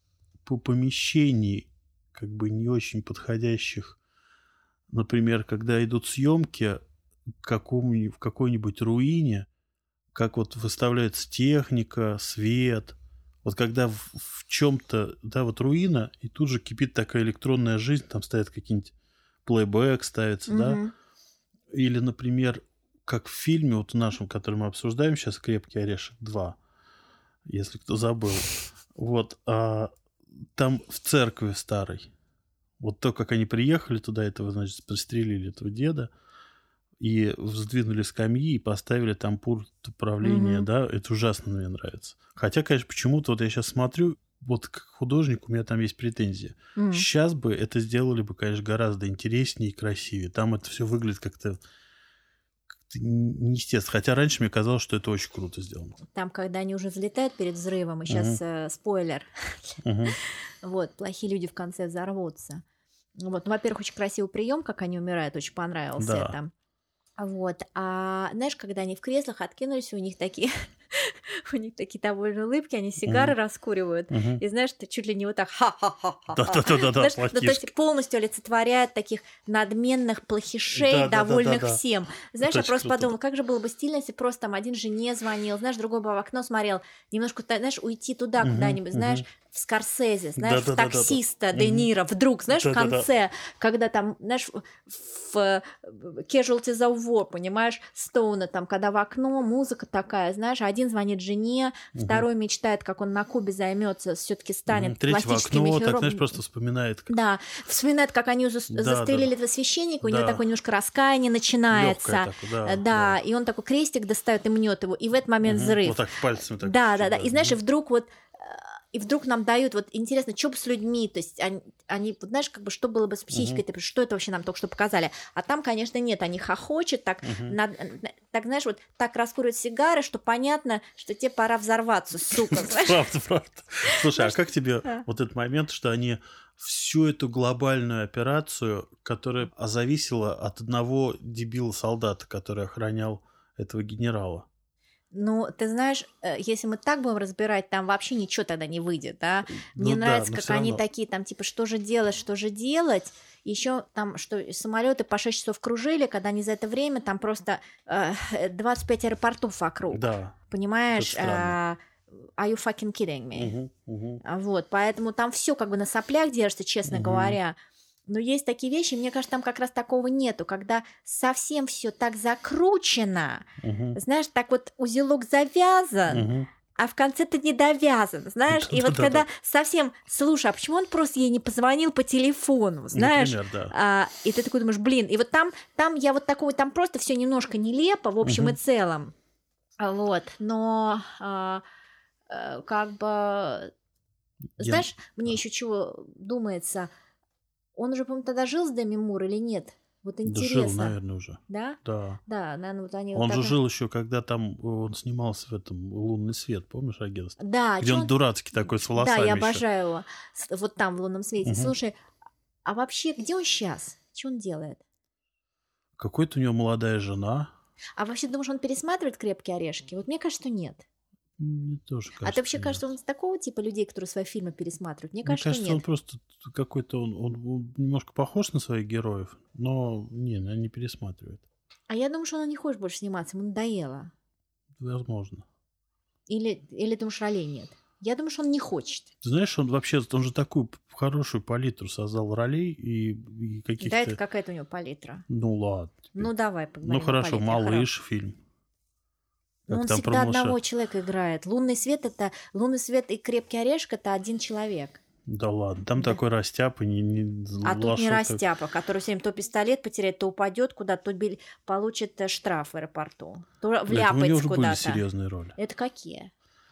Speaker 2: помещений, как бы не очень подходящих. Например, когда идут съемки в какой-нибудь руине, как вот выставляется техника, свет. Вот когда в чем-то, да, вот руина, и тут же кипит такая электронная жизнь, там стоят какие-нибудь плейбэк ставится, да. Или, например, как в фильме вот нашем, который мы обсуждаем сейчас, «Крепкий орешек 2», если кто забыл. Вот, там в церкви старой. Вот то, как они приехали туда, этого, значит, пристрелили этого деда, и сдвинули скамьи и поставили там пульт управления, да, это ужасно мне нравится. Хотя, конечно, почему-то вот я сейчас смотрю, вот как художник у меня там есть претензии. Сейчас бы это сделали бы, конечно, гораздо интереснее и красивее. Там это все выглядит как-то неестественно. Хотя раньше мне казалось, что это очень круто сделано.
Speaker 1: Там, когда они уже взлетают перед взрывом, и сейчас спойлер, вот, плохие люди в конце взорвутся. Вот, ну, во-первых, очень красивый прием, как они умирают, очень понравился это. Вот, а знаешь, когда они в креслах откинулись, у них такие довольно улыбки, они сигары раскуривают, и знаешь, ты чуть ли не вот так ха-ха-ха-ха.
Speaker 2: Да-да-да,
Speaker 1: то есть полностью олицетворяет таких надменных плохишей, довольных всем. Знаешь, я просто подумала, как же было бы стильно, если просто там один жене звонил, знаешь, другой бы в окно смотрел, немножко, знаешь, уйти туда куда-нибудь, знаешь, в Скорсезе, знаешь, в таксиста Де Ниро, вдруг, знаешь, в конце, когда там, знаешь, в Casualties of War, понимаешь, Стоуна, там, когда в окно музыка такая, знаешь, один звонит жене, второй мечтает, как он на Кубе займется, все-таки станет пластическим хирургом.
Speaker 2: Так, знаешь, просто вспоминает.
Speaker 1: Да, вспоминает, как они застрелили этого священника, у него такое немножко раскаяние начинается. Да, и он такой крестик достает и мнет его, и в этот момент взрыв.
Speaker 2: Вот так пальцами.
Speaker 1: Да. И знаешь, и вдруг нам дают, вот интересно, что бы с людьми, то есть они вот, знаешь, как бы что было бы с психикой, что это вообще нам только что показали. А там, конечно, нет, они хохочут, так, знаешь, вот так раскуривают сигары, что понятно, что тебе пора взорваться, сука.
Speaker 2: Правда. Слушай, а как тебе вот этот момент, что они всю эту глобальную операцию, которая зависела от одного дебила-солдата, который охранял этого генерала?
Speaker 1: Ну, ты знаешь, если мы так будем разбирать, там вообще ничего тогда не выйдет, да? Мне нравится, как они такие, там, типа, что же делать? Еще там, что самолеты по 6 часов кружили, когда они за это время, там просто 25 аэропортов вокруг.
Speaker 2: Да.
Speaker 1: Понимаешь? Are you fucking kidding me? Вот, поэтому там все как бы на соплях держится, честно говоря. Но есть такие вещи, мне кажется, там как раз такого нету, когда совсем все так закручено, знаешь, так вот узелок завязан, а в конце-то не довязан, знаешь, и вот когда совсем, слушай, а почему он просто ей не позвонил по телефону, знаешь,
Speaker 2: например, да.
Speaker 1: И ты такой думаешь, блин, и вот там я вот такого, там просто все немножко нелепо в общем и целом, вот, но как бы, знаешь, мне еще чего думается. Он уже, по-моему, тогда жил с Деми Мур или нет? Вот интересно.
Speaker 2: Да жил, наверное, уже.
Speaker 1: Да?
Speaker 2: Да.
Speaker 1: Да, наверное, вот они...
Speaker 2: Он же жил еще, когда там он снимался в этом «Лунный свет», помнишь, агентство?
Speaker 1: Да.
Speaker 2: Где он дурацкий такой, с волосами.
Speaker 1: Да, я обожаю его. Вот там, в «Лунном свете». Слушай, а вообще, где он сейчас? Что он делает?
Speaker 2: Какой-то у него молодая жена.
Speaker 1: А вообще, думаешь, он пересматривает «Крепкие орешки»? Вот мне кажется, что нет.
Speaker 2: Мне тоже кажется.
Speaker 1: А ты вообще кажется, он с такого типа людей, которые свои фильмы пересматривают? Мне кажется, нет.
Speaker 2: Он просто какой-то, он немножко похож на своих героев, но не пересматривает.
Speaker 1: А я думаю, что он не хочет больше сниматься, ему надоело.
Speaker 2: Возможно.
Speaker 1: Или думаешь, ролей нет? Я думаю, что он не хочет.
Speaker 2: Ты знаешь, он же такую хорошую палитру создал ролей и каких-то...
Speaker 1: Да, это какая-то у него палитра.
Speaker 2: Ну ладно. Теперь.
Speaker 1: Ну давай поговорим.
Speaker 2: Ну хорошо, «Малыш» фильм.
Speaker 1: Но он всегда одного человека играет. «Лунный свет» и «Крепкий орешек» — это один человек.
Speaker 2: Да ладно, там такой растяпа,
Speaker 1: а тут не растяпа, который все время то пистолет потеряет, то упадет куда-то, то получит штраф в аэропорту, то вляпается куда-то.
Speaker 2: У него уже были серьезные роли.
Speaker 1: Это какие?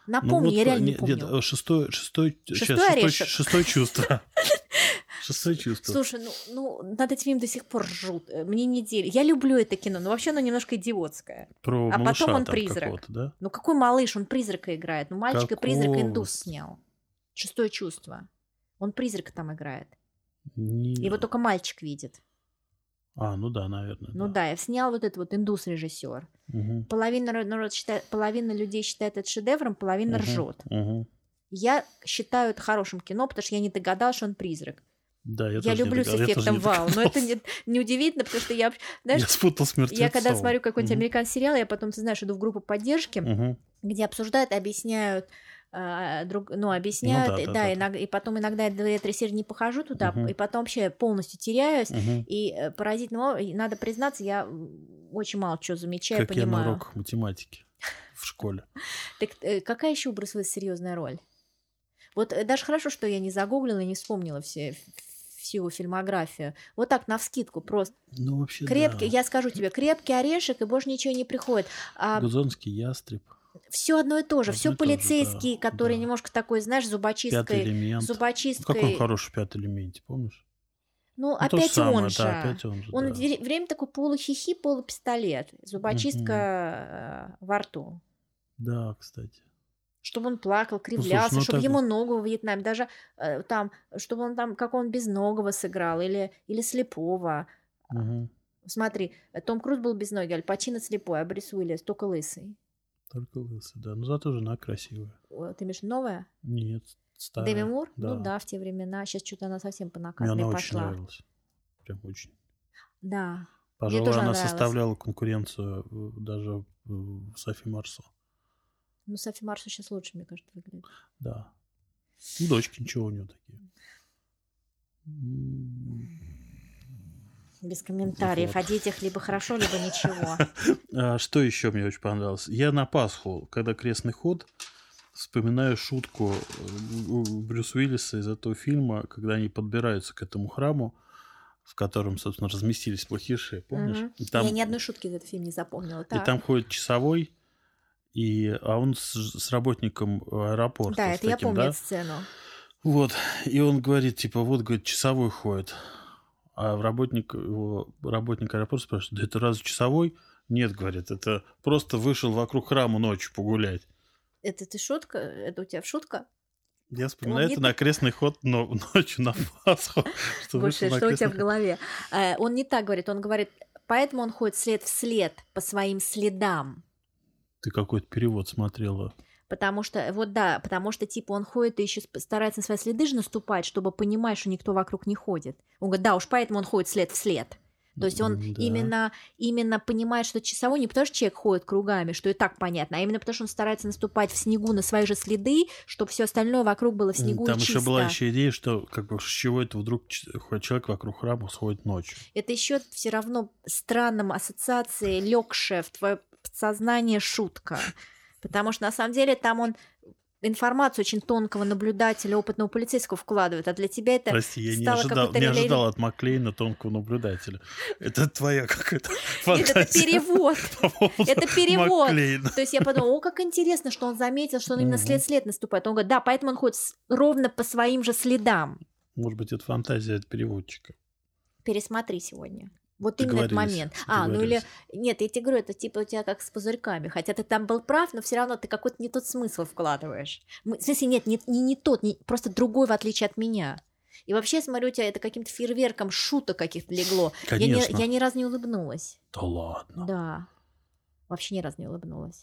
Speaker 1: Напомни, я реально не помню.
Speaker 2: Шестое
Speaker 1: орешек.
Speaker 2: Шестое чувство. Шестое чувство.
Speaker 1: Слушай, над этим фильмом до сих пор ржут. Мне неделю. Я люблю это кино, но вообще оно немножко идиотское.
Speaker 2: Про
Speaker 1: а
Speaker 2: малыша
Speaker 1: потом он
Speaker 2: там
Speaker 1: призрак.
Speaker 2: да?
Speaker 1: Ну какой малыш? Он призрака играет. Ну мальчика
Speaker 2: Какого?
Speaker 1: призрака индус снял. Шестое чувство. Он призрака там играет. Его только мальчик видит.
Speaker 2: Ну да, наверное.
Speaker 1: Ну да, снял вот этот вот индус-режиссер.
Speaker 2: Угу.
Speaker 1: Половина людей считает это шедевром, половина ржет.
Speaker 2: Угу.
Speaker 1: Я считаю это хорошим кино, потому что я не догадалась, что он призрак.
Speaker 2: Да,
Speaker 1: я люблю с эффектом вау, но это не удивительно, потому что я
Speaker 2: спутал с мертвецом.
Speaker 1: Я когда смотрю какой-нибудь американский сериал, я потом, ты знаешь, иду в группу поддержки, где обсуждают, объясняют, объясняют, и потом иногда я 2-3 серии не похожу туда, и потом вообще полностью теряюсь, и поразительно, надо признаться, я очень мало чего замечаю,
Speaker 2: как
Speaker 1: понимаю.
Speaker 2: Как я на уроках математики в школе.
Speaker 1: Так какая еще у Брюса Уиллиса серьезная роль? Вот даже хорошо, что я не загуглила и не вспомнила всю его фильмографию. Вот так, навскидку просто.
Speaker 2: Ну, вообще,
Speaker 1: крепкий, я скажу тебе, «Крепкий орешек», и больше ничего не приходит.
Speaker 2: Гудзонский ястреб.
Speaker 1: Все одно и то же. Все полицейские, которые немножко такой, знаешь, зубочисткой.
Speaker 2: «Пятый элемент». Какой хороший «Пятый элемент», помнишь?
Speaker 1: Опять он же.
Speaker 2: Да, опять он же.
Speaker 1: Он время такой полухихи, полупистолет. Зубочистка во рту.
Speaker 2: Да, кстати.
Speaker 1: Чтобы он плакал, кривлялся, чтобы ему ногу в Вьетнаме, даже там, чтобы он там, как он безногого сыграл, или слепого. Смотри, Том Круз был без ноги, Аль Пачино слепой, а Брюс Уиллис только лысый.
Speaker 2: Только лысый, да. Но зато жена красивая.
Speaker 1: Ты имеешь новая?
Speaker 2: Нет, старая.
Speaker 1: Дэми Мур?
Speaker 2: Да.
Speaker 1: Ну да, в те времена. Сейчас что-то она совсем по накатанной
Speaker 2: мне она
Speaker 1: пошла.
Speaker 2: очень нравилась. Прям очень.
Speaker 1: Да.
Speaker 2: Пожалуй, она составляла конкуренцию даже Софи Марсо.
Speaker 1: Ну, Софи Марсо сейчас лучше, мне кажется, выглядит.
Speaker 2: Да. Дочки ничего у нее такие.
Speaker 1: Без комментариев. О детях либо хорошо, либо ничего.
Speaker 2: Что еще мне очень понравилось? Я на Пасху, когда крестный ход, вспоминаю шутку Брюса Уиллиса из этого фильма, когда они подбираются к этому храму, в котором, собственно, разместились плохиши. Помнишь?
Speaker 1: Там... Я ни одной шутки из этого фильма не запомнила.
Speaker 2: И там ходит часовой, а он с работником аэропорта.
Speaker 1: Да, это
Speaker 2: таким,
Speaker 1: я помню эту сцену.
Speaker 2: Вот. И он говорит, говорит, часовой ходит. А работник аэропорта спрашивает, да это разве часовой? Нет, говорит, это просто вышел вокруг храма ночью погулять.
Speaker 1: Это ты шутка? Это у тебя шутка?
Speaker 2: Я вспоминаю это на крестный ход ночью на Пасху.
Speaker 1: Гоша, что у тебя в голове? Он не так говорит, он говорит, поэтому он ходит след в след по своим следам.
Speaker 2: Ты какой-то перевод смотрела.
Speaker 1: Потому что, типа, он ходит и еще старается на свои следы же наступать, чтобы понимать, что никто вокруг не ходит. Он говорит, да, уж поэтому он ходит след в след. То есть он именно понимает, что часовой не потому, что человек ходит кругами, что и так понятно, а именно потому, что он старается наступать в снегу на свои же следы, чтобы все остальное вокруг было в снегу
Speaker 2: там
Speaker 1: и чисто.
Speaker 2: Там еще была идея, что с чего это вдруг человек вокруг храма сходит ночью.
Speaker 1: Это еще все равно странным ассоциацией, легшая в твое подсознание шутка. Потому что на самом деле там он информацию очень тонкого наблюдателя, опытного полицейского вкладывает, а для тебя это
Speaker 2: Прости, я не ожидал от Маклейна тонкого наблюдателя. Это твоя какая-то фантазия.
Speaker 1: Это перевод. Это перевод. То есть я подумала, как интересно, что он заметил, что он именно след наступает. Он говорит, да, поэтому он ходит ровно по своим же следам.
Speaker 2: Может быть, это фантазия от переводчика.
Speaker 1: Пересмотри сегодня. Вот именно этот момент. Или... Нет, я тебе говорю, это типа у тебя как с пузырьками. Хотя ты там был прав, но все равно ты какой-то не тот смысл вкладываешь. В смысле, нет, не тот, просто другой, в отличие от меня. И вообще, я смотрю, у тебя это каким-то фейерверком шуток каких-то легло.
Speaker 2: Конечно.
Speaker 1: Я ни разу не улыбнулась.
Speaker 2: Да ладно?
Speaker 1: Да. Вообще ни разу не улыбнулась.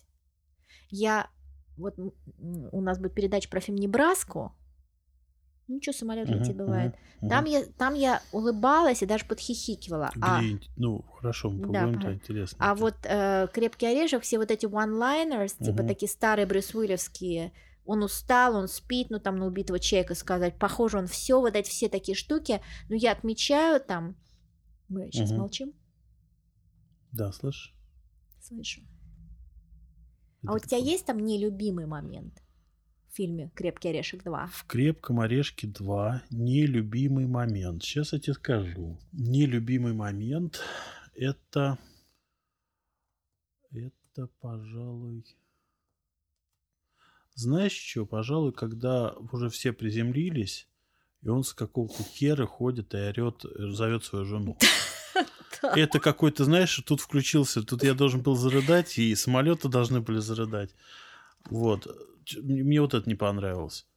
Speaker 1: У нас будет передача про фильм «Небраску». Ничего, самолет летит, бывает. Там я улыбалась и даже подхихикивала.
Speaker 2: Хорошо, мы поговорим, это интересно.
Speaker 1: А вот «Крепкий орешек», все вот эти one-liners, типа такие старые Брюс Уиллисовские, он устал, он спит, там на убитого человека сказать, похоже, он все, вот эти все такие штуки, я отмечаю там... Мы сейчас молчим?
Speaker 2: Да, слышишь?
Speaker 1: Слышу. А у тебя есть там нелюбимый момент? В фильме «Крепкий орешек 2».
Speaker 2: В «Крепком орешке 2» нелюбимый момент. Сейчас я тебе скажу. Нелюбимый момент – это, пожалуй... Знаешь что, пожалуй, когда уже все приземлились, и он с какого-то хера ходит и орёт, зовет свою жену. Это какой-то, знаешь, тут включился, тут я должен был зарыдать, и самолеты должны были зарыдать. Вот. Мне вот это не понравилось.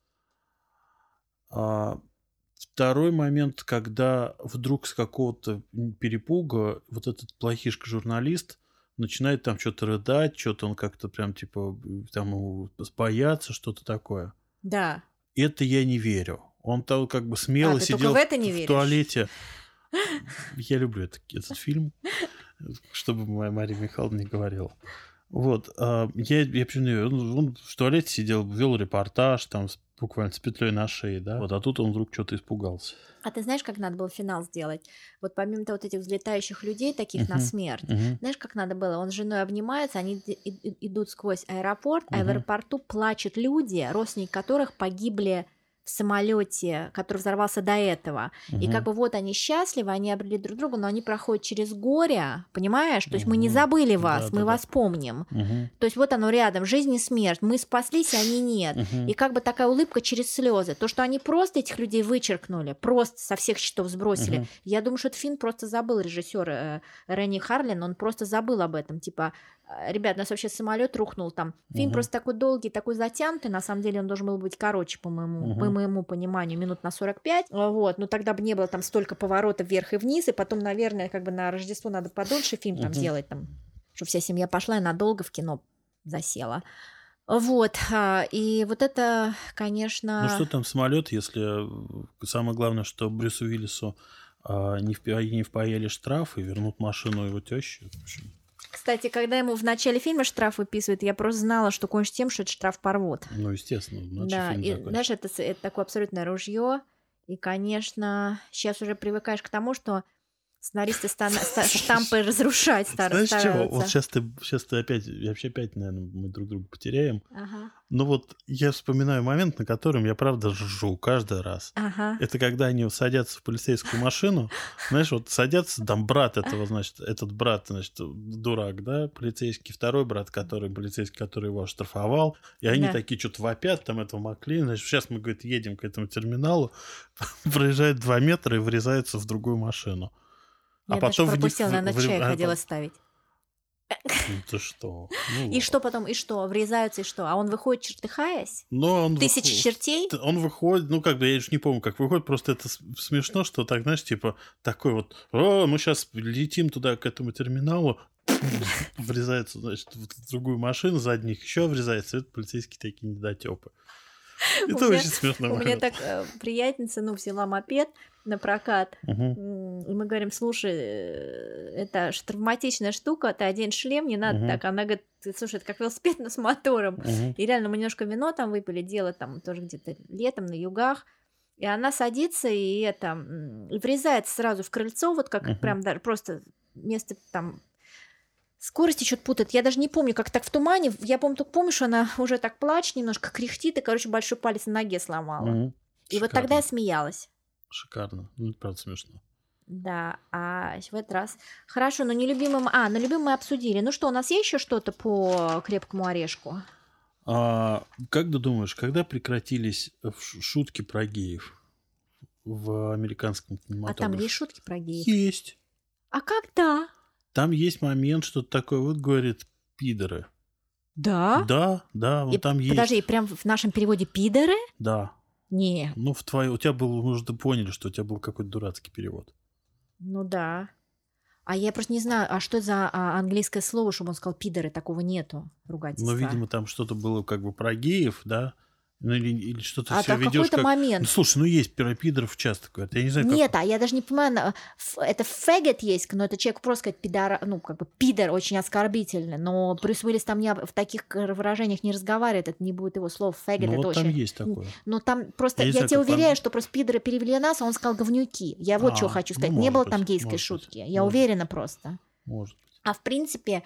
Speaker 2: Второй момент, когда вдруг с какого-то перепуга вот этот плохишка-журналист начинает там что-то рыдать, что-то он как-то прям типа там бояться, что-то такое.
Speaker 1: Да.
Speaker 2: Это я не верю. Он там как бы смело
Speaker 1: ты
Speaker 2: сидел
Speaker 1: только в это не
Speaker 2: в
Speaker 1: веришь?
Speaker 2: туалете. Я люблю этот фильм, чтобы моя Мария Михайловна не говорила. Вот. Я почему не верю. Он в туалете сидел, вел репортаж, там буквально с петлей на шее, да. Вот, а тут он вдруг что-то испугался.
Speaker 1: А ты знаешь, как надо было финал сделать? Вот помимо вот этих взлетающих людей, таких на смерть, знаешь, как надо было? Он с женой обнимается, они идут сквозь аэропорт, а в аэропорту плачут люди, родственники которых погибли в самолете, который взорвался до этого. И как бы вот они счастливы, они обрели друг друга, но они проходят через горе, понимаешь? То есть мы не забыли вас, мы вас помним. То есть вот оно рядом, жизнь и смерть. Мы спаслись, а они нет. И как бы такая улыбка через слезы. То, что они просто этих людей вычеркнули, просто со всех счетов сбросили. Я думаю, что этот фильм просто забыл режиссер Ренни Харлин, он просто забыл об этом. Типа, ребят, у нас вообще самолет рухнул там. Фильм просто такой долгий, такой затянутый. На самом деле он должен был быть короче, по моему пониманию, минут на 45. Вот. Но тогда бы не было там столько поворотов вверх и вниз. И потом, наверное, как бы на Рождество надо подольше фильм там сделать, там, чтобы вся семья пошла и надолго в кино засела. Вот. И вот это, конечно...
Speaker 2: Ну что там самолет, если самое главное, что Брюсу Уиллису не впаяли штраф и вернут машину его тещи. В общем...
Speaker 1: Кстати, когда ему в начале фильма штраф выписывают, я просто знала, что кончится тем, что этот штраф порвут.
Speaker 2: Ну, естественно.
Speaker 1: Да, и знаешь, это такое абсолютное ружье. И, конечно, сейчас уже привыкаешь к тому, что сценаристы штампы разрушать стараются.
Speaker 2: Знаешь чего? Вот сейчас ты опять, наверное, мы друг друга потеряем. Но вот я вспоминаю момент, на котором я правда ржу каждый раз. Это когда они садятся в полицейскую машину, знаешь, вот садятся, там брат этого, значит, этот брат, значит, дурак, да, полицейский, второй брат, полицейский, который его оштрафовал, и они такие что-то вопят, там этого Маклина, значит, сейчас мы, говорит, едем к этому терминалу, проезжают 2 метра и врезаются в другую машину.
Speaker 1: Я даже пропустила, наверное, чай хотела ставить.
Speaker 2: Ты что?
Speaker 1: И что потом, и что? Врезаются, и что? А он выходит, чертыхаясь? Тысячи чертей?
Speaker 2: Он выходит, ну, как бы, я уже не помню, как выходит, просто это смешно, что так, знаешь, типа, такой вот, мы сейчас летим туда, к этому терминалу, врезается, значит, в другую машину, задних еще врезается, это полицейские такие недотёпы. Это очень смешно.
Speaker 1: У меня так приятельница, взяла мопед на прокат, и мы говорим, слушай, это же травматичная штука, ты одень шлем, не надо так. Она говорит, слушай, это как велосипед, но с мотором. И реально мы немножко вино там выпили, дело там тоже где-то летом на югах, и она садится и врезается сразу в крыльцо, вот как прям даже просто место там... Скорости что-то путает. Я даже не помню, как так в тумане. Я только помню, что она уже так плачет, немножко кряхтит, и, короче, большой палец на ноге сломала. И вот тогда я смеялась.
Speaker 2: Шикарно. Ну, это правда смешно.
Speaker 1: Да, а в этот раз... Хорошо, но нелюбимым... на любимым мы обсудили. Ну что, у нас есть еще что-то по «Крепкому орешку»?
Speaker 2: Как ты думаешь, когда прекратились шутки про геев в американском кинематографе?
Speaker 1: А там есть шутки про геев?
Speaker 2: Есть.
Speaker 1: А когда?
Speaker 2: Там есть момент, что такое, вот говорит, пидоры.
Speaker 1: Да?
Speaker 2: Да, вот там есть.
Speaker 1: Подожди, прям в нашем переводе пидоры?
Speaker 2: Да.
Speaker 1: Не.
Speaker 2: Ну, у тебя был, мы уже поняли, что у тебя был какой-то дурацкий перевод.
Speaker 1: Ну да. А я просто не знаю, а что это за английское слово, чтобы он сказал пидоры, такого нету ругательства.
Speaker 2: Ну, видимо, там что-то было как бы про геев, да? Ну, или что-то все
Speaker 1: ведёшь
Speaker 2: ведёшь
Speaker 1: как... момент.
Speaker 2: Ну, слушай, есть пидоров часто говорят. Я не знаю,
Speaker 1: нет, я даже не понимаю, это фэггет есть, но это человек просто сказать пидор, пидор очень оскорбительно, но Брюс Уиллис там в таких выражениях не разговаривает, это не будет его слов, фэггет, это
Speaker 2: вот
Speaker 1: очень...
Speaker 2: там есть такое.
Speaker 1: Но там просто, я тебя уверяю, что просто пидоры перевели нас, а он сказал говнюки. Я вот что хочу сказать, не было там гейской шутки, я уверена просто.
Speaker 2: Может быть.
Speaker 1: А в принципе,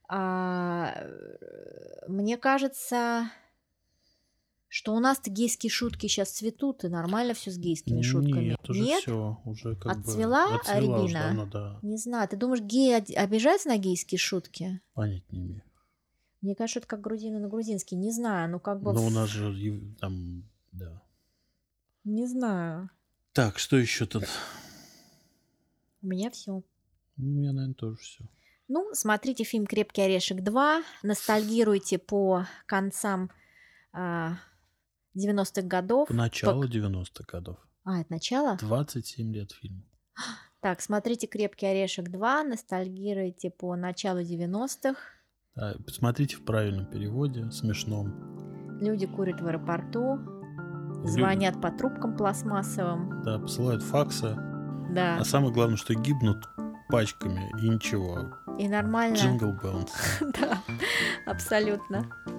Speaker 1: мне кажется... что у нас-то гейские шутки сейчас цветут, и нормально все с гейскими шутками.
Speaker 2: Нет, уже все, уже как
Speaker 1: отцвела
Speaker 2: бы... Отцвела
Speaker 1: рябина?
Speaker 2: уже давно, да.
Speaker 1: Не знаю, ты думаешь, геи обижаются на гейские шутки?
Speaker 2: Понять не имею.
Speaker 1: Мне кажется, это как грузины на грузинский. Не знаю, ну как бы...
Speaker 2: Но у нас же там, да.
Speaker 1: Не знаю.
Speaker 2: Так, что еще тут?
Speaker 1: У меня все.
Speaker 2: У меня, наверное, тоже все.
Speaker 1: Ну, смотрите фильм «Крепкий орешек 2», ностальгируйте по концам 90-х годов.
Speaker 2: По началу 90-х годов.
Speaker 1: Это начало?
Speaker 2: 27 лет фильма.
Speaker 1: Так, смотрите «Крепкий орешек 2», ностальгируйте по началу 90-х.
Speaker 2: Да, посмотрите в правильном переводе, смешном.
Speaker 1: Люди курят в аэропорту, звонят по трубкам пластмассовым.
Speaker 2: Да, посылают факсы.
Speaker 1: Да.
Speaker 2: А самое главное, что гибнут пачками и ничего.
Speaker 1: И нормально.
Speaker 2: Джингл Беллс.
Speaker 1: Да, абсолютно.